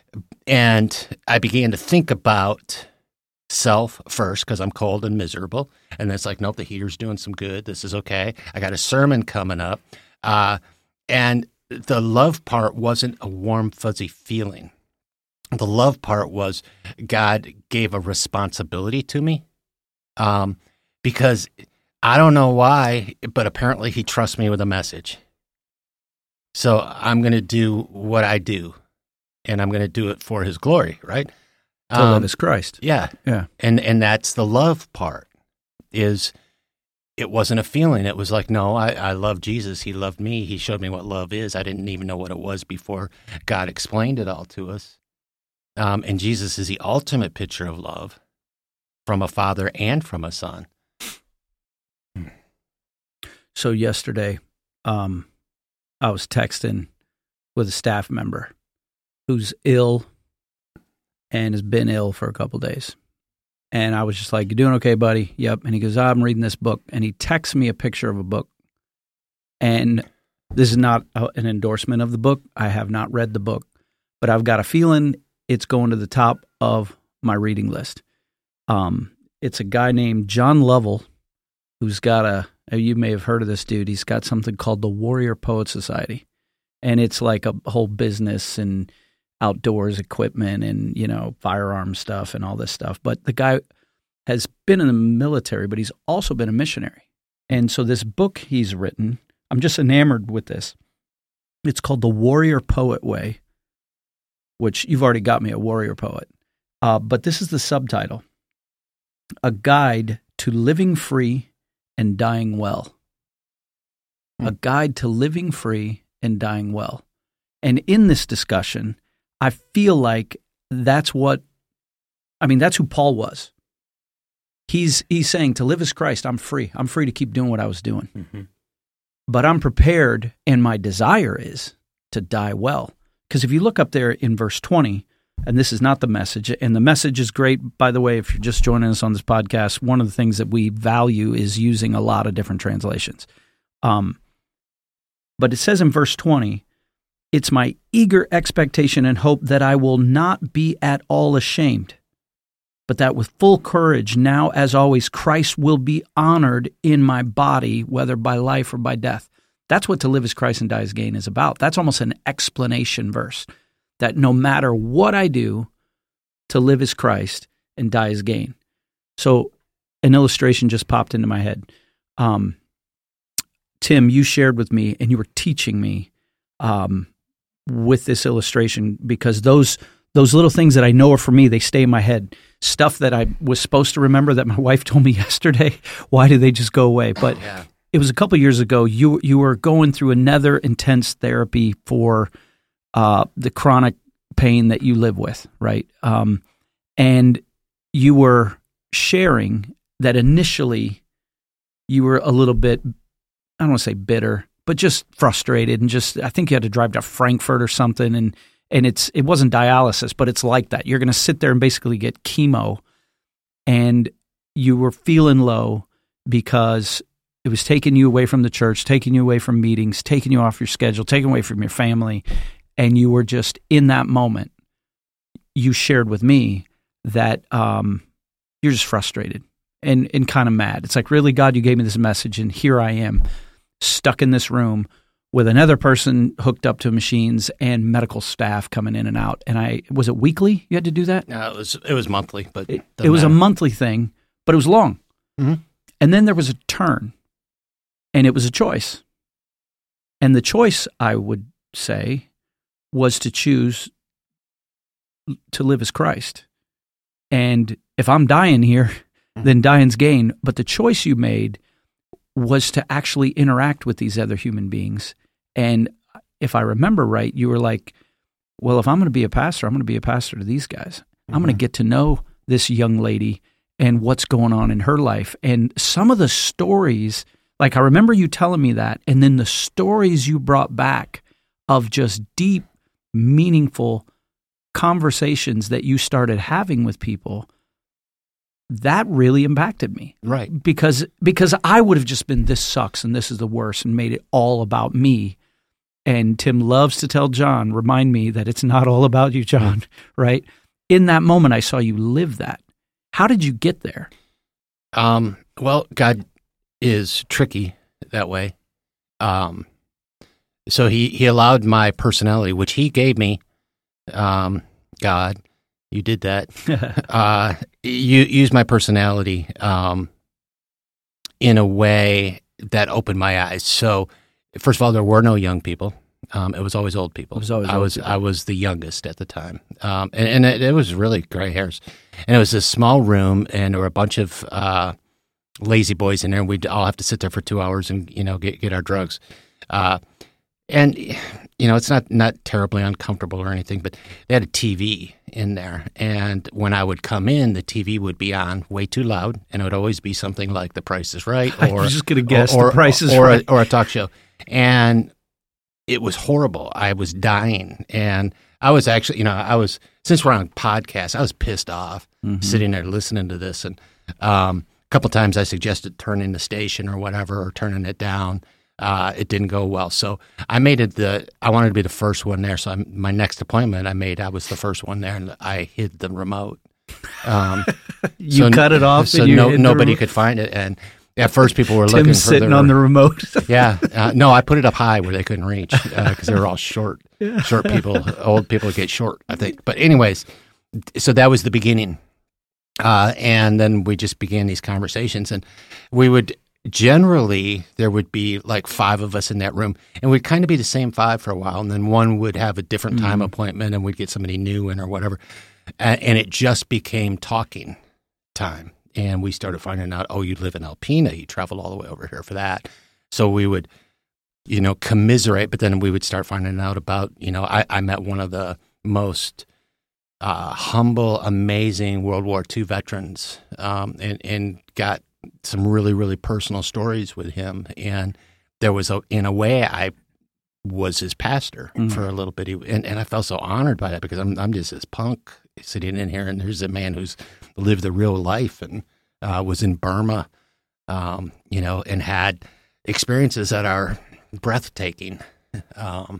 and I began to think about self first because I'm cold and miserable. And then it's like, nope, the heater's doing some good. This is okay. I got a sermon coming up. Uh, and the love part wasn't a warm, fuzzy feeling. The love part was God gave a responsibility to me um, because I don't know why, but apparently he trusts me with a message. So I'm going to do what I do, and I'm going to do it for his glory, right? to love is Christ. Yeah. Yeah. And and that's the love part is it wasn't a feeling. It was like, no, I, I love Jesus. He loved me. He showed me what love is. I didn't even know what it was before God explained it all to us. Um, and Jesus is the ultimate picture of love from a father and from a son. So yesterday, um, I was texting with a staff member who's ill and has been ill for a couple days. And I was just like, "You doing okay, buddy?" "Yep." And he goes, "I'm reading this book." And he texts me a picture of a book. And this is not a, an endorsement of the book. I have not read the book, but I've got a feeling it's going to the top of my reading list. Um, it's a guy named John Lovell who's got a, you may have heard of this dude. He's got something called the Warrior Poet Society. And it's like a whole business and outdoors equipment and, you know, firearm stuff and all this stuff. But the guy has been in the military, but he's also been a missionary. And so this book he's written, I'm just enamored with this. It's called The Warrior Poet Way, which you've already got me a warrior poet. Uh, but this is the subtitle, A Guide to Living Free and Dying Well. Hmm. A Guide to Living Free and Dying Well. And in this discussion, I feel like that's what, I mean, that's who Paul was. He's he's saying, to live as Christ, I'm free. I'm free to keep doing what I was doing. Mm-hmm. But I'm prepared, and my desire is to die well. Because if you look up there in verse twenty, and this is not the message, and the message is great, by the way, if you're just joining us on this podcast, one of the things that we value is using a lot of different translations. Um, but it says in verse twenty, it's my eager expectation and hope that I will not be at all ashamed, but that with full courage, now as always, Christ will be honored in my body, whether by life or by death. That's what to live as Christ and die as gain is about. That's almost an explanation verse. that no matter what I do, to live is Christ and die is gain. So an illustration just popped into my head. Um, Tim, you shared with me and you were teaching me um, with this illustration, because those those little things that I know are for me, they stay in my head. Stuff that I was supposed to remember that my wife told me yesterday, why do they just go away? But yeah. It was a couple years ago, you you were going through another intense therapy for uh, the chronic pain that you live with, right? Um, and you were sharing that initially you were a little bit, I don't want to say bitter, but just frustrated, and just, I think you had to drive to Frankfurt or something, and and it's it wasn't dialysis, but it's like that. You're going to sit there and basically get chemo, and you were feeling low because it was taking you away from the church, taking you away from meetings, taking you off your schedule, taking away from your family, and you were just in that moment. You shared with me that um, you're just frustrated and, and kind of mad. It's like, really, God, you gave me this message, and here I am stuck in this room with another person hooked up to machines and medical staff coming in and out. And I, was it weekly you had to do that? No, it was, it was monthly, but it, it was matter. a monthly thing, but it was long. Mm-hmm. And then there was a turn, and it was a choice. And the choice, I would say, was to choose to live as Christ. And if I'm dying here, then dying's gain. But the choice you made was to actually interact with these other human beings. And if I remember right, you were like, well, if I'm going to be a pastor, I'm going to be a pastor to these guys. Mm-hmm. I'm going to get to know this young lady and what's going on in her life. And some of the stories, like I remember you telling me that, and then the stories you brought back of just deep, meaningful conversations that you started having with people, that really impacted me. Right. Because because I would have just been, this sucks and this is the worst, and made it all about me. And Tim loves to tell John, remind me that it's not all about you, John, right? In that moment, I saw you live that. How did you get there? Um, well, God is tricky that way. Um, so he, he allowed my personality, which he gave me. Um, God, you did that. uh, you used my personality um, in a way that opened my eyes. So, first of all, there were no young people. Um, it was always old people. It was always I old was people. I was the youngest at the time, um, and, and it, it was really gray hairs. And it was this small room, and there were a bunch of uh, lazy boys in there. And we'd all have to sit there for two hours and you know get get our drugs. Uh, and you know it's not not terribly uncomfortable or anything, but they had a T V in there, and when I would come in, the T V would be on way too loud, and it would always be something like The Price is Right, or I was just gonna guess or, The Price is or, Right, or a, or a talk show, and it was horrible. I was dying, and I was actually, you know, I was, since we're on podcasts, I was pissed off mm-hmm. sitting there listening to this, and um, a couple times I suggested turning the station or whatever, or turning it down. Uh, it didn't go well, so I made it the, I wanted to be the first one there, so I, my next appointment I made, I was the first one there, and I hid the remote. Um, you so, cut it off, so and you no, hid nobody the could find it, and at first people were Tim's looking for sitting their, on the remote. yeah, uh, no, I put it up high where they couldn't reach because uh, they were all short. Yeah. Short people, old people get short, I think. But anyways, so that was the beginning, uh, and then we just began these conversations, and we would. Generally, there would be like five of us in that room, and we'd kind of be the same five for a while, and then one would have a different time mm. appointment, and we'd get somebody new in or whatever, and, and it just became talking time, and we started finding out, oh, you live in Alpena, you traveled all the way over here for that, so we would, you know, commiserate, but then we would start finding out about, you know, I, I met one of the most uh, humble, amazing World War Two veterans, um, and, and got some really, really personal stories with him. And there was, a, in a way, I was his pastor mm. for a little bit. He, and, and I felt so honored by that because I'm I'm just this punk sitting in here, and there's a man who's lived the real life and uh, was in Burma, um, you know, and had experiences that are breathtaking. Um,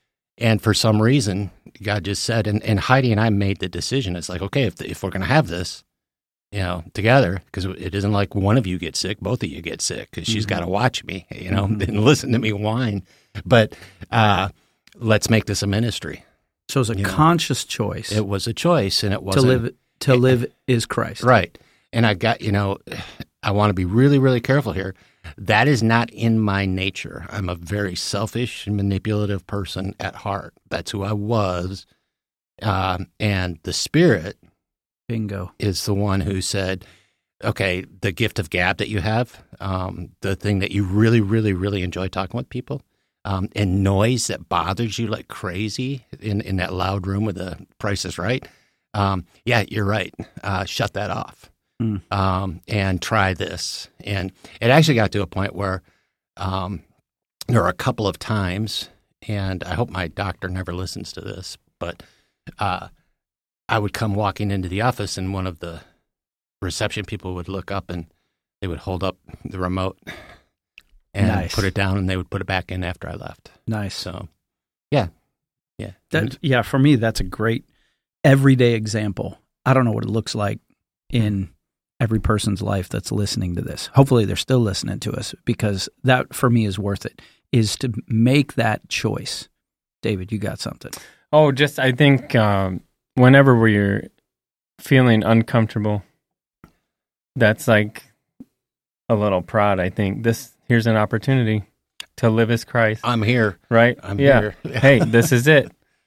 and for some reason, God just said, and, and Heidi and I made the decision. It's like, okay, if the, if we're going to have this, you know, together, because it isn't like one of you gets sick, both of you get sick, because she's mm-hmm. got to watch me, you know, mm-hmm. and listen to me whine. But uh, let's make this a ministry. So it's a You know, conscious choice It was a choice, and it to wasn't live. To live is Christ. right. And I got, you know, I want to be really, really careful here. That is not in my nature. I'm a very selfish and manipulative person at heart. That's who I was. Um, and the Spirit Bingo. is the one who said, okay, the gift of gab that you have, um, the thing that you really, really, really enjoy talking with people, um, and noise that bothers you like crazy in, in that loud room with the Price is Right. Um, yeah, you're right. Uh, shut that off. Mm. Um, and try this. And it actually got to a point where um, there were a couple of times, and I hope my doctor never listens to this, but uh, I would come walking into the office, and one of the reception people would look up, and they would hold up the remote and Nice. put it down, and they would put it back in after I left. Nice. So, yeah. Yeah. That, yeah, for me, that's a great everyday example. I don't know what it looks like in every person's life that's listening to this. Hopefully they're still listening to us, because that for me is worth it, is to make that choice. David, you got something. Oh, just I think um, whenever we're feeling uncomfortable, that's like a little prod. I think this here's an opportunity to live as Christ, I'm here. right? I'm yeah. here. Hey, this is it.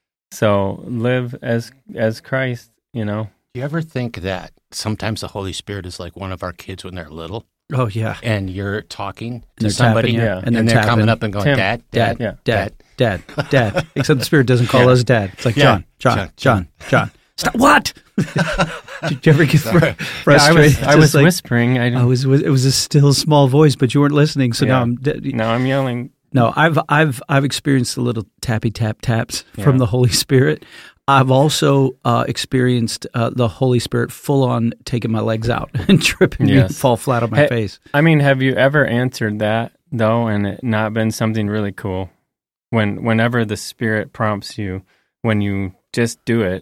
So live as as Christ. You know. Do you ever think that sometimes the Holy Spirit is like one of our kids when they're little, Oh, yeah. and you're talking to they're somebody, tapping you, yeah, and and, they're they're tapping. coming up and going, Tim, Dad, Dad, Dad, Yeah. Dad, Dad, Dad. Except the Spirit doesn't call Yeah. us Dad. It's like, Yeah. John, John, John, John, John. Stop. What? Did you ever get fr- Sorry. Yeah, I frustrated? was I Just was like, whispering. I I didn't, was, it was a still small voice, but you weren't listening. So now Yeah. I'm dead. now I'm yelling. No, I've I've I've experienced the little tappy tap taps Yeah. from the Holy Spirit. I've also uh, experienced uh, the Holy Spirit full on taking my legs out and tripping me and Yes. fall flat on my Hey, face. I mean, have you ever answered that though, and it not been something really cool? When whenever the Spirit prompts you, when you just do it,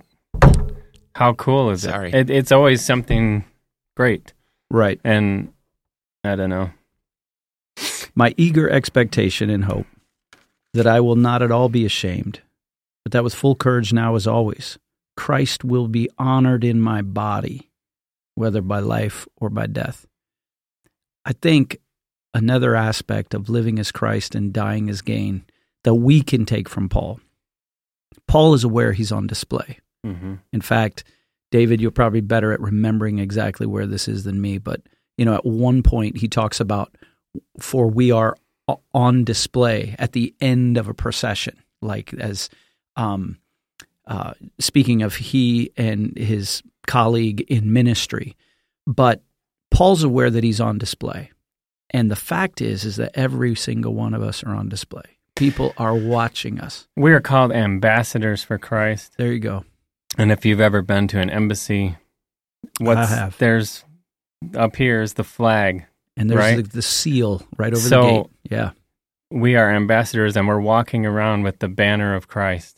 how cool is Sorry. it? it? It's always something great, Right. and I don't know. My eager expectation and hope that I will not at all be ashamed, but that with full courage now as always, Christ will be honored in my body, whether by life or by death. I think another aspect of living as Christ and dying as gain that we can take from Paul. Paul is aware he's on display. Mm-hmm. In fact, David, you're probably better at remembering exactly where this is than me, but you know, at one point he talks about, for we are on display at the end of a procession, like as um, uh, speaking of he and his colleague in ministry. But Paul's aware that he's on display. And the fact is, is that every single one of us are on display. People are watching us. We are called ambassadors for Christ, There you go. and if you've ever been to an embassy, what's I have. there's up here is the flag. And there's Right. the, the seal right over So- the gate. Yeah. We are ambassadors, and we're walking around with the banner of Christ.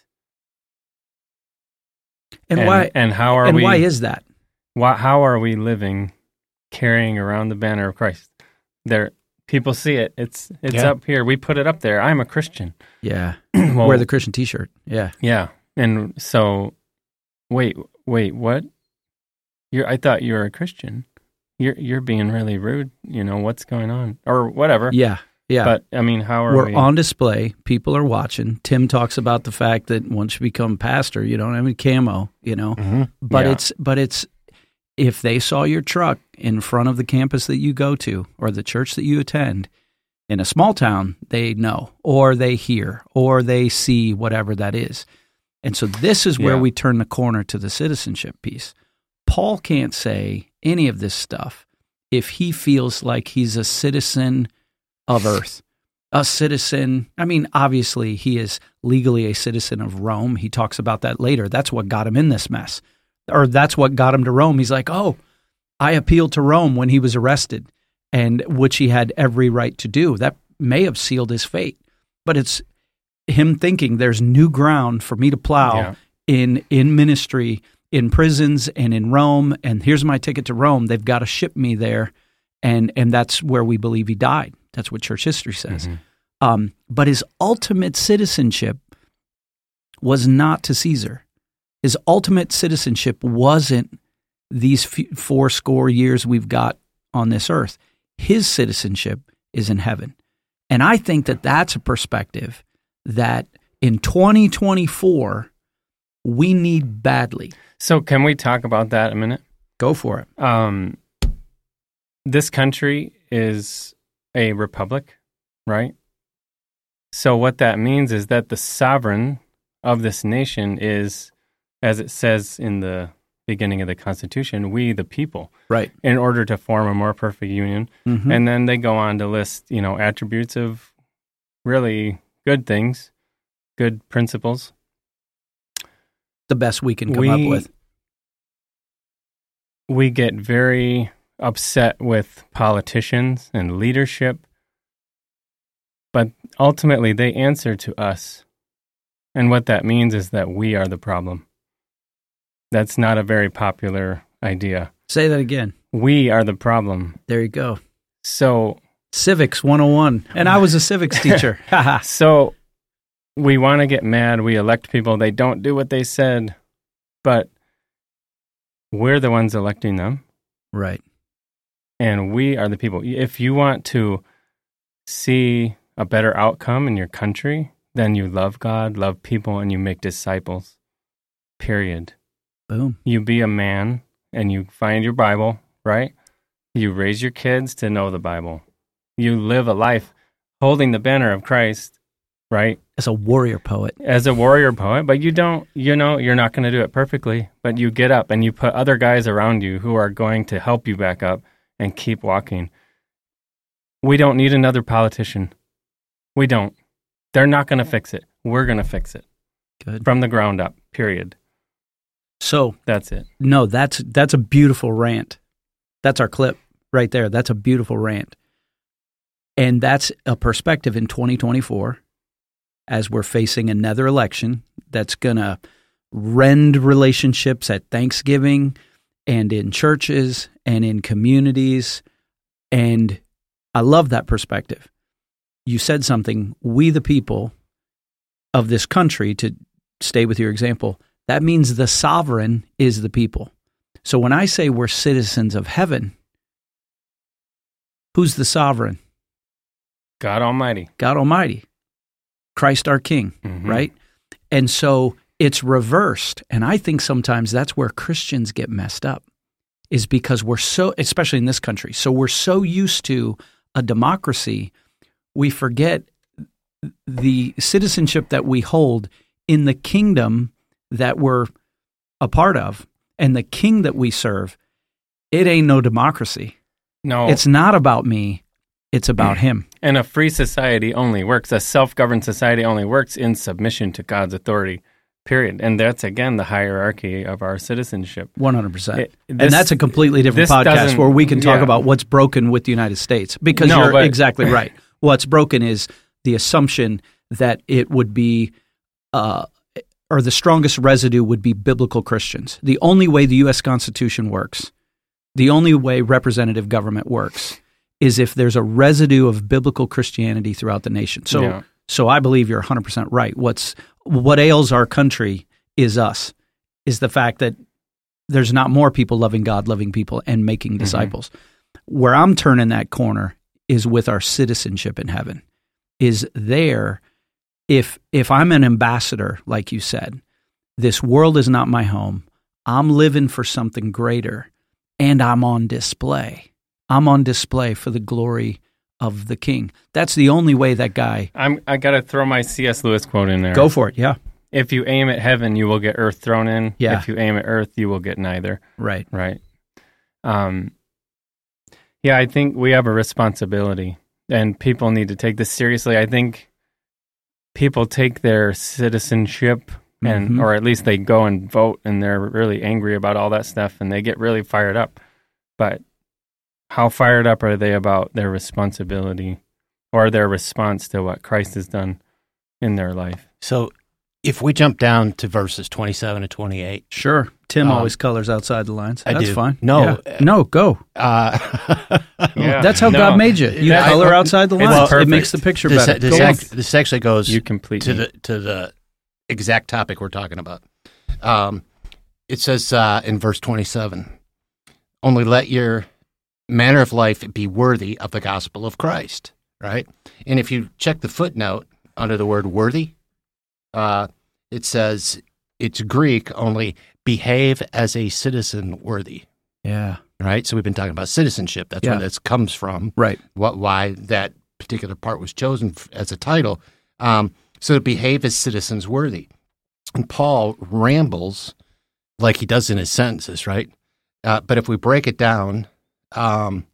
And, why? And how are and we? why is that? why, how are we living, carrying around the banner of Christ? There, people see it. It's it's Yeah. up here. We put it up there. I'm a Christian. Yeah. Well, Wear the Christian T-shirt. Yeah. yeah. And so, wait, wait, what? You're. I thought you were a Christian. You're you're being really rude. You know what's going on, or whatever. Yeah. Yeah. But I mean, how are We're we? on display. People are watching. Tim talks about the fact that once you become pastor, you don't have any camo, you know. Mm-hmm. But Yeah. it's but it's if they saw your truck in front of the campus that you go to or the church that you attend in a small town, they know or they hear or they see whatever that is. And so this is where Yeah. we turn the corner to the citizenship piece. Paul can't say any of this stuff if he feels like he's a citizen of earth, a citizen. I mean, obviously he is legally a citizen of Rome. He talks about that later. That's what got him in this mess. Or that's what got him to Rome. He's like, oh, I appealed to Rome when he was arrested, and which he had every right to do. That may have sealed his fate. But it's him thinking there's new ground for me to plow Yeah. in in ministry, in prisons and in Rome, and here's my ticket to Rome. They've got to ship me there. And and that's where we believe he died. That's what church history says. Mhm. Um, but his ultimate citizenship was not to Caesar. His ultimate citizenship wasn't these few, four score years we've got on this earth. His citizenship is in heaven. And I think that that's a perspective that in twenty twenty-four, we need badly. So can we talk about that a minute? Go for it. Um, this country is a republic, right? So what that means is that the sovereign of this nation is, as it says in the beginning of the Constitution, we the people. Right. In order to form a more perfect union. Mm-hmm. And then they go on to list, you know, attributes of really good things, good principles. The best we can come we, up with. We get very upset with politicians and leadership, but ultimately they answer to us. And what that means is that we are the problem. That's not a very popular idea. Say that again. We are the problem. There you go. So Civics one oh one. And I was a civics teacher. So we want to get mad. We elect people. They don't do what they said, but we're the ones electing them. Right. And we are the people. If you want to see a better outcome in your country, then you love God, love people, and you make disciples. Period. Boom. You be a man and you find your Bible, right? You raise your kids to know the Bible. You live a life holding the banner of Christ, right? As a warrior poet. As a warrior poet, but you don't, you know, you're not going to do it perfectly, but you get up and you put other guys around you who are going to help you back up and keep walking. We don't need another politician. We don't. They're not going to fix it. We're going to fix it. Good. From the ground up, period. So that's it. No, that's that's a beautiful rant. That's our clip right there. That's a beautiful rant. And that's a perspective in twenty twenty-four as we're facing another election that's going to rend relationships at Thanksgiving and in churches and in communities. And I love that perspective. You said something, we the people of this country, to stay with your example, that means the sovereign is the people. So when I say we're citizens of heaven, who's the sovereign? God Almighty. God Almighty. Christ our King, mm-hmm. right? And so it's reversed. And I think sometimes that's where Christians get messed up, is because we're so, especially in this country, so we're so used to a democracy, we forget the citizenship that we hold in the kingdom that we're a part of, and the king that we serve. It ain't no democracy. No. It's not about me. It's about him. And a free society only works, a self-governed society only works in submission to God's authority, period. And that's, again, the hierarchy of our citizenship. one hundred percent. It, this, and that's a completely different podcast where we can talk yeah. about what's broken with the United States. Because no, you're but, exactly right. What's broken is the assumption that it would be, uh, or the strongest residue would be biblical Christians. The only way the U S Constitution works, the only way representative government works, is if there's a residue of biblical Christianity throughout the nation. So, yeah. so I believe you're one hundred percent right. What's what ails our country is us, is the fact that there's not more people loving God, loving people, and making disciples. Mm-hmm. Where I'm turning that corner is with our citizenship in heaven. Is there, if if I'm an ambassador, like you said, this world is not my home. I'm living for something greater, and I'm on display. I'm on display for the glory of the King. That's the only way that guy... I'm, I got to throw my C S Lewis quote in there. Go for it, yeah. If you aim at heaven, you will get earth thrown in. Yeah. If you aim at earth, you will get neither. Right. Right. Um. Yeah, I think we have a responsibility, and people need to take this seriously. I think people take their citizenship, and mm-hmm. or at least they go and vote, and they're really angry about all that stuff, and they get really fired up. But how fired up are they about their responsibility or their response to what Christ has done in their life? So if we jump down to verses twenty-seven to twenty-eight. Sure. Tim um, always colors outside the lines. I That's do. fine. No. Yeah. No, go. Uh, Yeah. That's how No. God made you. You That's- color outside the it's lines. It perfect. makes the picture this, better. this, Go act, on. this actually goes You complete to me. the to the exact topic we're talking about. Um, it says uh, in verse twenty-seven, only let your manner of life be worthy of the gospel of Christ, right? And if you check the footnote under the word worthy, uh, it says it's Greek, only behave as a citizen worthy. Yeah. Right? So we've been talking about citizenship. That's Yeah. where this comes from. Right. What, why that particular part was chosen f- as a title. Um, so to behave as citizens worthy. And Paul rambles like he does in his sentences, right? Uh, but if we break it down, um,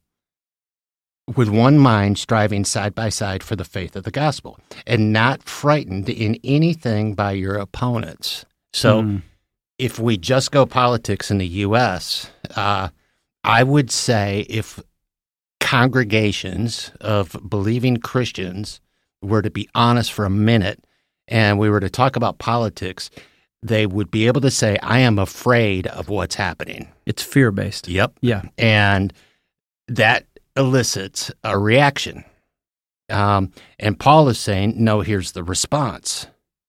with one mind striving side by side for the faith of the gospel, and not frightened in anything by your opponents. So Mm. if we just go politics in the U S, uh, I would say if congregations of believing Christians were to be honest for a minute and we were to talk about politics, they would be able to say, I am afraid of what's happening. It's fear-based. Yep. Yeah. And that elicits a reaction. Um, and Paul is saying, no, here's the response.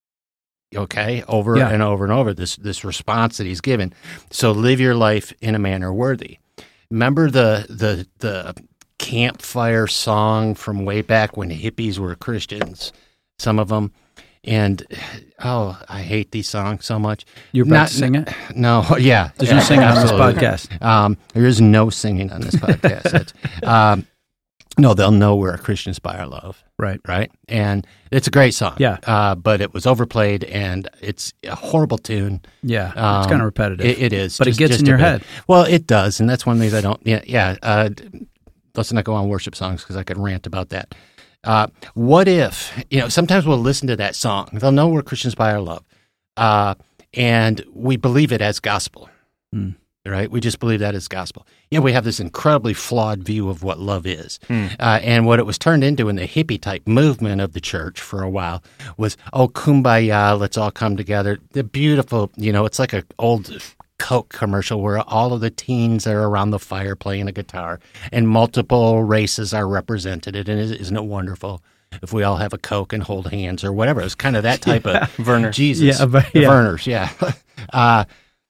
Okay, over Yeah. and over and over, this this response that he's given. So live your life in a manner worthy. Remember the the the campfire song from way back when hippies were Christians, some of them. And, oh, I hate these songs so much. You're about Not- to sing it? No, yeah. There's no singing on this absolutely. podcast. Um, there is no singing on this podcast. That's, um, no, they'll know we're Christians by our love. Right. Right? And it's a great song. Yeah. Uh, but it was overplayed, and it's a horrible tune. Yeah. It's Um, kind of repetitive. It, it is. But it just- gets just in a your bit. head. Well, it does, and that's one of the things I don't, yeah, yeah. Uh, let's not go on worship songs because I could rant about that. Uh, what if, you know, sometimes we'll listen to that song. They'll know we're Christians by our love. Uh, and we believe it as gospel, Mm. right? We just believe that as gospel. Yeah, we have this incredibly flawed view of what love is. Mm. Uh, and what it was turned into in the hippie type movement of the church for a while was, oh, kumbaya, let's all come together. The beautiful, you know, it's like an old Coke commercial where all of the teens are around the fire playing a guitar and multiple races are represented. And isn't it wonderful if we all have a Coke and hold hands or whatever? It's kind of that type Yeah. of Werner. Jesus. Yeah, but- The yeah. Werners, yeah. uh,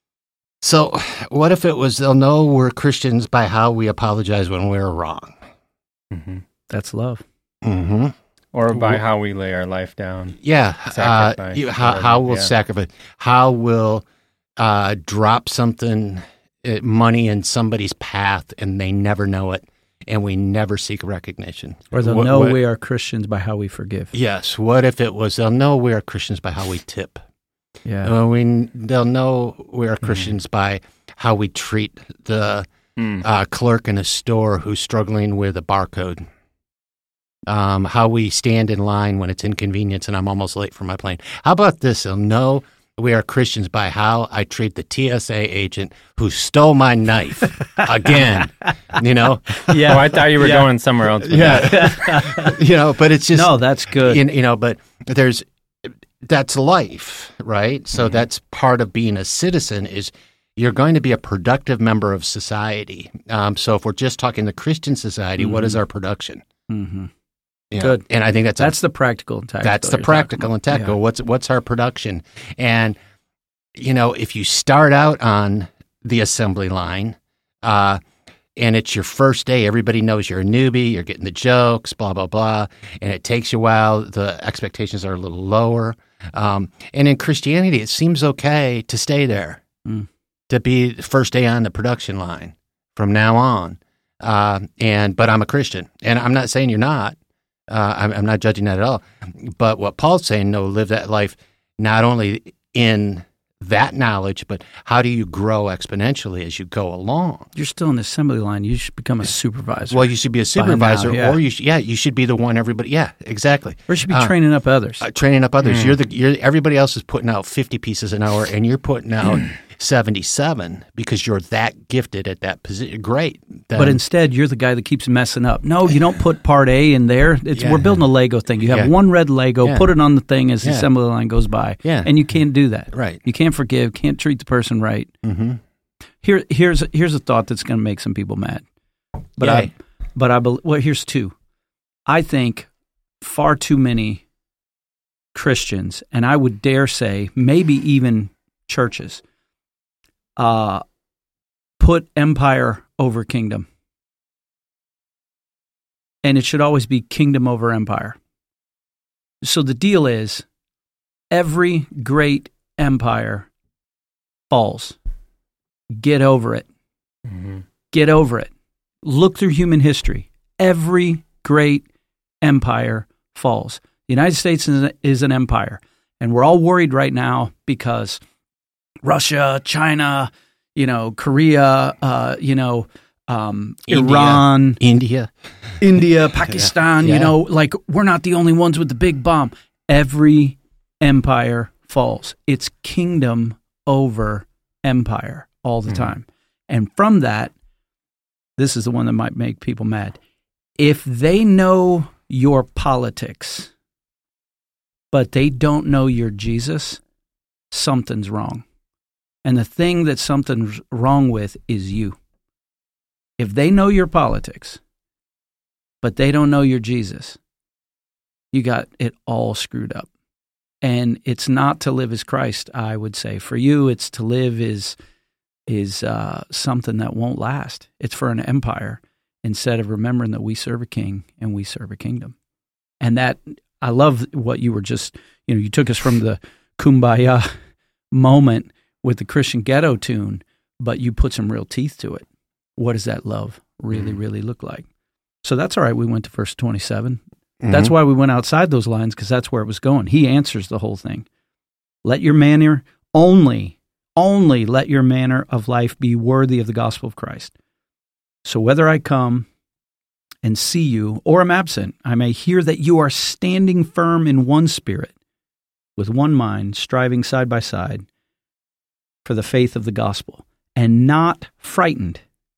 so what if it was they'll know we're Christians by how we apologize when we're wrong? hmm That's love. Mm-hmm. Or by Wh- how we lay our life down. Yeah. Uh, Sacrifice, you, how, whatever, how will yeah. sacrifice, how will uh, drop something, uh, money in somebody's path and they never know it and we never seek recognition? Or they'll What- know what- we are Christians by how we forgive. Yes. What if it was they'll know we are Christians by how we tip? Yeah. Uh, we, they'll know we are Christians by how we treat the Mm. uh, clerk in a store who's struggling with a barcode. Um, how we stand in line when it's inconvenience and I'm almost late for my plane. How about this? They'll know we are Christians by how I treat the T S A agent who stole my knife again. You know, Yeah. Oh, I thought you were Yeah. going somewhere else. with that. you know, but it's just No, that's good. you, you know, but there's that's life, right? So Mm-hmm. that's part of being a citizen is you're going to be a productive member of society. Um, so if we're just talking the Christian society, what is Mhm. our production? hmm You know, Good. and I think that's a- That's the practical and tactical. that's the you're practical talking and about. tactical. What's what's our production? And you know, if you start out on the assembly line, uh, and it's your first day, everybody knows you're a newbie, you're getting the jokes, blah blah blah, and it takes you a while. The expectations are a little lower. Um, and in Christianity, it seems okay to stay there, Mm. to be the first day on the production line from now on. Uh, and but I'm a Christian, and I'm not saying you're not. Uh, I'm, I'm not judging that at all. But what Paul's saying, no, live that life not only in that knowledge, but how do you grow exponentially as you go along? You're still in the assembly line. You should become a supervisor. Well, you should be a By now, supervisor, yeah. or you should, yeah, you should be the one everybody. Yeah, exactly. or you should be uh, training up others. Uh, training up others. Mm. You're the you're everybody else is putting out fifty pieces an hour, and you're putting out seventy-seven because you're that gifted at that position. Great, Then- but instead, you're the guy that keeps messing up. No, you don't put part A in there. It's Yeah. We're building a Lego thing. You have Yeah. one red Lego, Yeah. put it on the thing as the Yeah. assembly line goes by. Yeah. And you can't do that. right. You can't forgive, can't treat the person right. Mm-hmm. Here, here's here's a thought that's going to make some people mad. But Yay. I, but I, bel well, here's two. I think far too many Christians, and I would dare say maybe even churches, uh, put empire over kingdom. And it should always be kingdom over empire. So the deal is, every great empire falls. Get over it. Mm-hmm. Get over it. Look through human history. Every great empire falls. The United States is an empire, and we're all worried right now because Russia, China, you know, Korea, uh, you know, um, India, Iran, India, India, Pakistan, yeah. you know, like we're not the only ones with the big bomb. Every empire falls. It's kingdom over empire all the mm-hmm. time. And from that, this is the one that might make people mad. If they know your politics, but they don't know your Jesus, something's wrong. And the thing that something's wrong with is you. If they know your politics, but they don't know your Jesus, you got it all screwed up. And it's not to live as Christ, I would say. For you, it's to live is is uh, something that won't last. It's for an empire instead of remembering that we serve a king and we serve a kingdom. And that, I love what you were just, you know, you took us from the Kumbaya moment with the Christian Ghetto tune, but you put some real teeth to it. What does that love really, really look like? So that's all right. We went to verse twenty-seven. Mm-hmm. That's why we went outside those lines, because that's where it was going. He answers the whole thing. Let your manner only, only let your manner of life be worthy of the gospel of Christ. So whether I come and see you or am absent, I may hear that you are standing firm in one spirit, with one mind, striving side by side for the faith of the gospel, and not frightened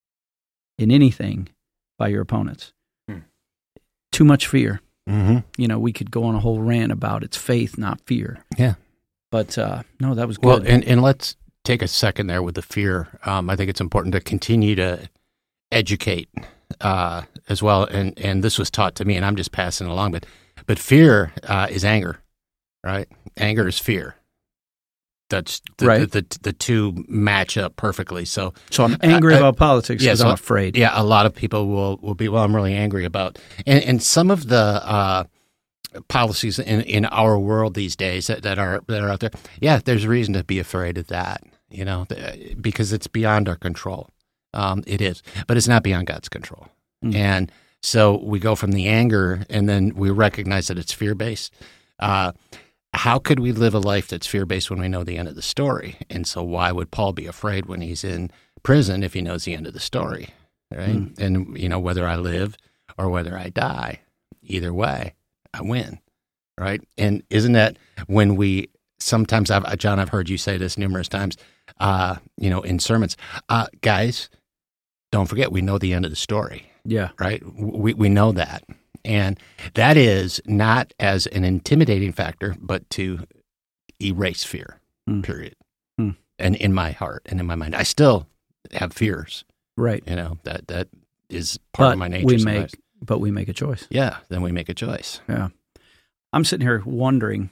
in anything by your opponents. Hmm. Too much fear. Mm-hmm. You know, we could go on a whole rant about it's faith, not fear. Yeah. But uh, no, that was good. Well, and, and let's take a second there with the fear. Um, I think it's important to continue to educate uh, as well. And, and this was taught to me, and I'm just passing it along. But, but fear uh, is anger, right? Anger is fear. That's the, right. the, the the two match up perfectly. So, so I'm angry uh, about politics because yeah, so, I'm afraid. Yeah, a lot of people will, will be. Well, I'm really angry about, and, and some of the uh, policies in, in our world these days that, that are that are out there. Yeah, there's reason to be afraid of that. You know, because it's beyond our control. Um, it is, but it's not beyond God's control. Mm. And so we go from the anger, and then we recognize that it's fear based. Uh, How could we live a life that's fear-based when we know the end of the story? And so why would Paul be afraid when he's in prison if he knows the end of the story, right? Mm. And, you know, whether I live or whether I die, either way, I win, right? And isn't that when we sometimes, I've, John, I've heard you say this numerous times, uh, you know, in sermons, uh, guys, don't forget, we know the end of the story. Yeah. Right? We we know that. And that is not as an intimidating factor, but to erase fear, mm. period. Mm. And in my heart and in my mind, I still have fears. Right. You know, that that is part but of my nature. We sometimes. make, but we make a choice. Yeah, then we make a choice. Yeah. I'm sitting here wondering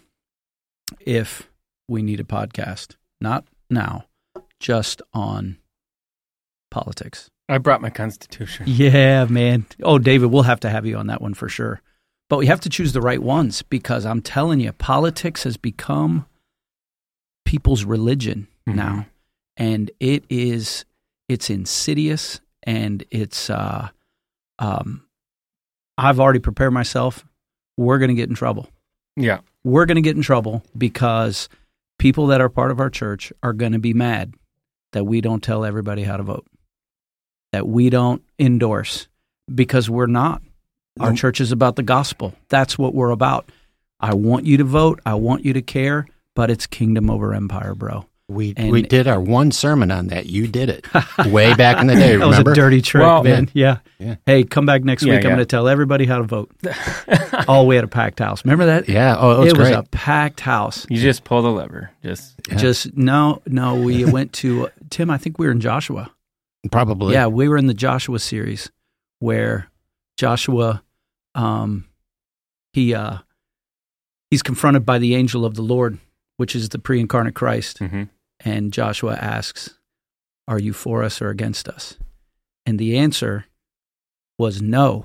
if we need a podcast, not now, just on politics. I brought my Constitution. Yeah, man. Oh, David, we'll have to have you on that one for sure. But we have to choose the right ones, because I'm telling you, politics has become people's religion mm-hmm. now. And it is, it's insidious, and it's, uh, um, I've already prepared myself. We're going to get in trouble. Yeah. We're going to get in trouble because people that are part of our church are going to be mad that we don't tell everybody how to vote, that we don't endorse, because we're not. Our nope. church is about the gospel. That's what we're about. I want you to vote. I want you to care, but it's kingdom over empire, bro. We and we did our one sermon on that. You did it way back in the day, remember? That was a dirty trick, well, man. Yeah. yeah. Hey, come back next yeah, week. yeah. I'm going to tell everybody how to vote. Oh, we had a packed house. Remember that? Yeah. Oh, it was It great. was a packed house. You just pull the lever. Just, yeah. Just, no, no. We went to, uh, Tim, I think we were in Joshua. Probably. Yeah, we were in the Joshua series where Joshua, um, he uh, he's confronted by the angel of the Lord, which is the pre-incarnate Christ. Mm-hmm. And Joshua asks, are you for us or against us? And the answer was no.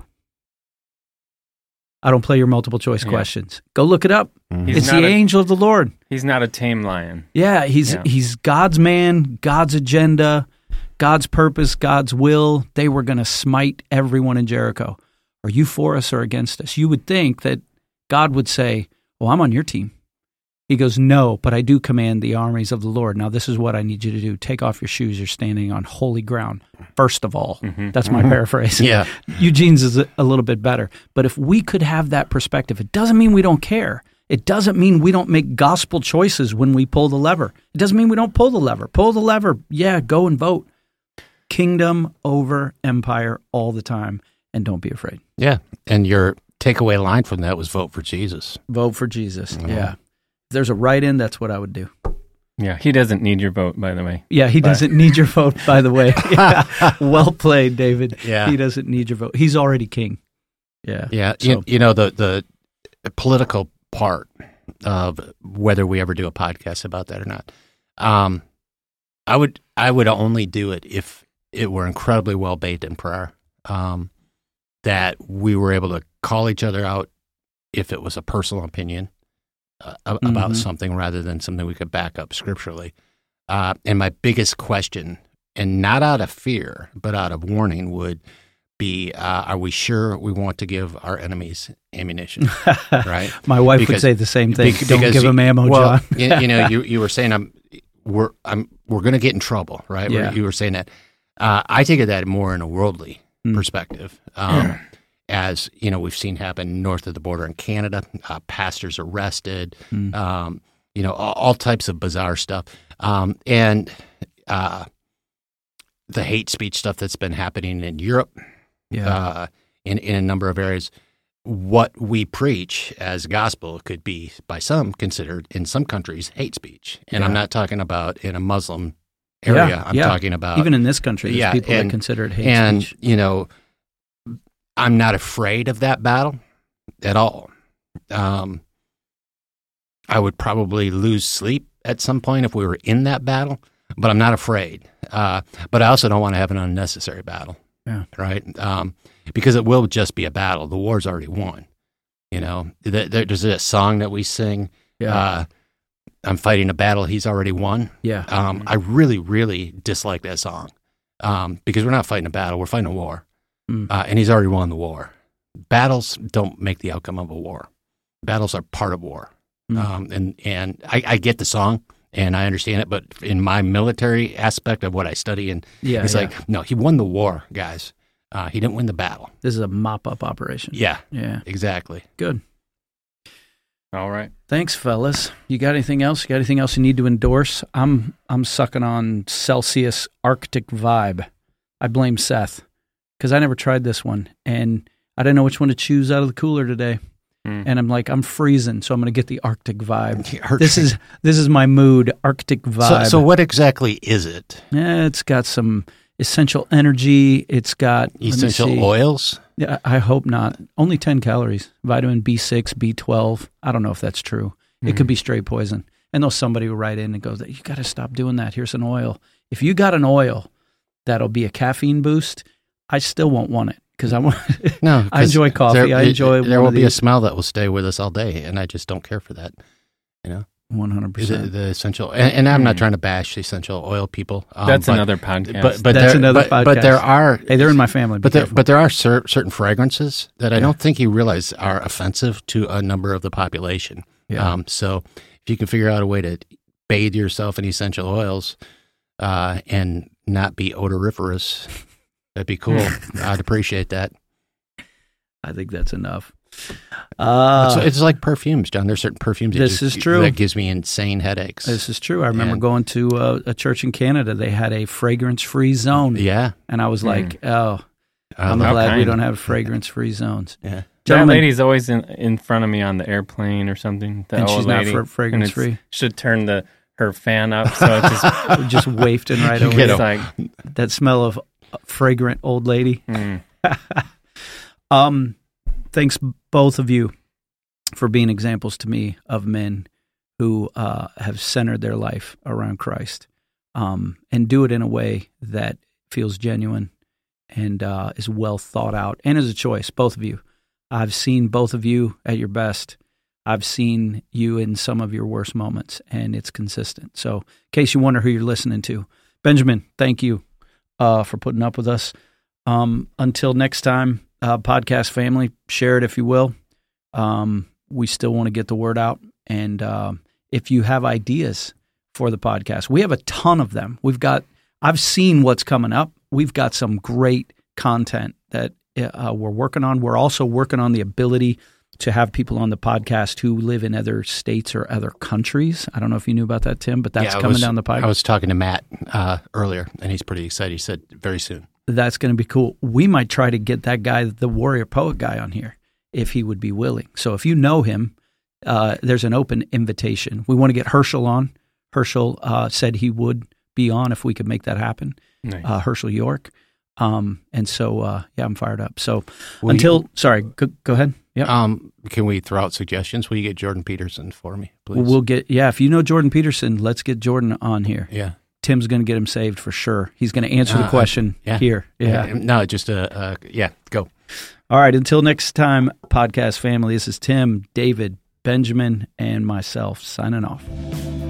I don't play your multiple choice Yeah. questions. Go look it up. Mhm. He's It's not the a- angel of the Lord. He's not a tame lion. Yeah, he's Yeah. he's God's man, God's agenda, God's purpose, God's will. They were going to smite everyone in Jericho. Are you for us or against us? You would think that God would say, well, I'm on your team. He goes, no, but I do command the armies of the Lord. Now, this is what I need you to do. Take off your shoes. You're standing on holy ground, first of all. Mhm. That's my paraphrase. Yeah. Eugene's is a, a little bit better. But if we could have that perspective, it doesn't mean we don't care. It doesn't mean we don't make gospel choices when we pull the lever. It doesn't mean we don't pull the lever. Pull the lever. Yeah, go and vote. Kingdom over empire all the time. And don't be afraid. Yeah. And your takeaway line from that was vote for Jesus. Vote for Jesus. Mhm. Yeah. If there's a write-in, that's what I would do. Yeah, he doesn't need your vote, by the way. Yeah, he But- doesn't need your vote, by the way. Yeah. Well played, David. Yeah. He doesn't need your vote. He's already king. Yeah. Yeah. So- You, you know, the, the political part of whether we ever do a podcast about that or not. Um, I would, I would only do it if it were incredibly well baked in prayer. Um, that we were able to call each other out if it was a personal opinion uh, a- about Mhm. something rather than something we could back up scripturally. Uh, and my biggest question, and not out of fear, but out of warning, would be, uh, are we sure we want to give our enemies ammunition, right? My wife would Because- say the same thing. Bec- Don't because give you- him ammo, well, John. you, you know, you, you were saying I'm, we're, I'm, we're going to get in trouble, right? Yeah. You were saying that. Uh, I take it that more in a worldly Mm. perspective. Um, as you know, we've seen happen north of the border in Canada, uh, pastors arrested, Mm. um, you know, all, all types of bizarre stuff, um, and uh, the hate speech stuff that's been happening in Europe, Yeah. uh, in in a number of areas. What we preach as gospel could be, by some, considered in some countries hate speech, and I'm Yeah. not talking about in a Muslim area. Yeah, I'm yeah. talking about Even in this country, there's yeah, people and- that consider it hate and speech. you know, I'm not afraid of that battle at all. Um, I would probably lose sleep at some point if we were in that battle, but I'm not afraid. Uh, but I also don't want to have an unnecessary battle. Yeah. Right. Um, because it will just be a battle. The war's already won. You know, There- there- there's a song that we sing. Yeah. Uh, I'm fighting a battle he's already won. yeah. Um, I really, really dislike that song um, because we're not fighting a battle; we're fighting a war, Mm. uh, and he's already won the war. Battles don't make the outcome of a war. Battles are part of war, Mm. um, and and I, I get the song and I understand it, but in my military aspect of what I study, and Yeah. it's yeah. like, no, he won the war, guys. Uh, he didn't win the battle. This is a mop-up operation. Yeah, Yeah. exactly. Good. All right. Thanks, fellas. You got anything else? You got anything else you need to endorse? I'm I'm sucking on Celsius Arctic Vibe. I blame Seth because I never tried this one, and I didn't know which one to choose out of the cooler today. Mm. And I'm like, I'm freezing, so I'm going to get the Arctic Vibe. Arctic- This is this is my mood, Arctic So, Vibe. so what exactly is it? Yeah, it's got some essential energy. It's got let me Essential see. oils? Yeah, I hope not. Only ten calories. Vitamin B six, B twelve. I don't know if that's true. It could be straight poison. And there's somebody who write in and goes, you got to stop doing that. Here's an oil. If you got an oil that'll be a caffeine boost, I still won't want it because I want. No, I enjoy 'cause coffee. there- I enjoy There one will of be a these. smell that will stay with us all day, and I just don't care for that. You know, one hundred the, percent. the essential. And, and I'm not Mm. trying to bash the essential oil people. um, That's but, another podcast. But, but That's there, another but, But podcast. there are. Hey, they're in my family. Be But there, careful. but there are cer- certain fragrances that I don't think you realize are offensive to a number of the population. Yeah. Um, so if you can figure out a way to bathe yourself in essential oils uh, and not be odoriferous, that'd be cool. I'd appreciate that. I think that's enough. Uh, it's, it's like perfumes, John. There's certain perfumes that This just- is true. that gives me insane headaches. this is true. I remember And- going to uh, a church in Canada. They had a fragrance-free zone. yeah. And I was like, oh, I'm Um, How glad we kind. don't have fragrance-free zones. yeah. that Gentlemen, lady's always in, in front of me on the airplane or something. The and old she's not lady. fra- And it's- fragrance-free. Should turn the her fan up so it just Just wafting right You over get you. it's like That smell of fragrant old lady. mm, Um, thanks both of you. for being examples to me of men who uh, have centered their life around Christ, um, and do it in a way that feels genuine and uh, is well thought out and is a choice, both of you. I've seen both of you at your best. I've seen you in some of your worst moments, and it's consistent. So in case you wonder who you're listening to, Benjamin, thank you uh, for putting up with us. Um, until next time, uh, podcast family, share it if you will. Um, we still want to get the word out. And uh, if you have ideas for the podcast, we have a ton of them. We've got, I've seen what's coming up. We've got some great content that uh, we're working on. We're also working on the ability to have people on the podcast who live in other states or other countries. I don't know if you knew about that, Tim, but that's yeah, coming was, down the pipe. I was talking to Matt uh, earlier, and he's pretty excited. He said very soon. That's going to be cool. We might try to get that guy, the Warrior Poet guy, on here if he would be willing. So if you know him, uh, there's an open invitation. We want to get Herschel on. Herschel uh, said he would be on if we could make that happen. Nice. Uh, Herschel York. Um, and so, uh, yeah, I'm fired up. So Will until, you, sorry, go, go ahead. Yeah. Um, can we throw out suggestions? Will you get Jordan Peterson for me, please? We'll get, yeah, if you know Jordan Peterson, let's get Jordan on here. Yeah. Tim's going to get him saved for sure. He's going to answer the Uh, question yeah. here. Yeah. yeah. No, just, uh, uh, yeah, go. All right. Until next time, podcast family, this is Tim, David, Benjamin, and myself signing off.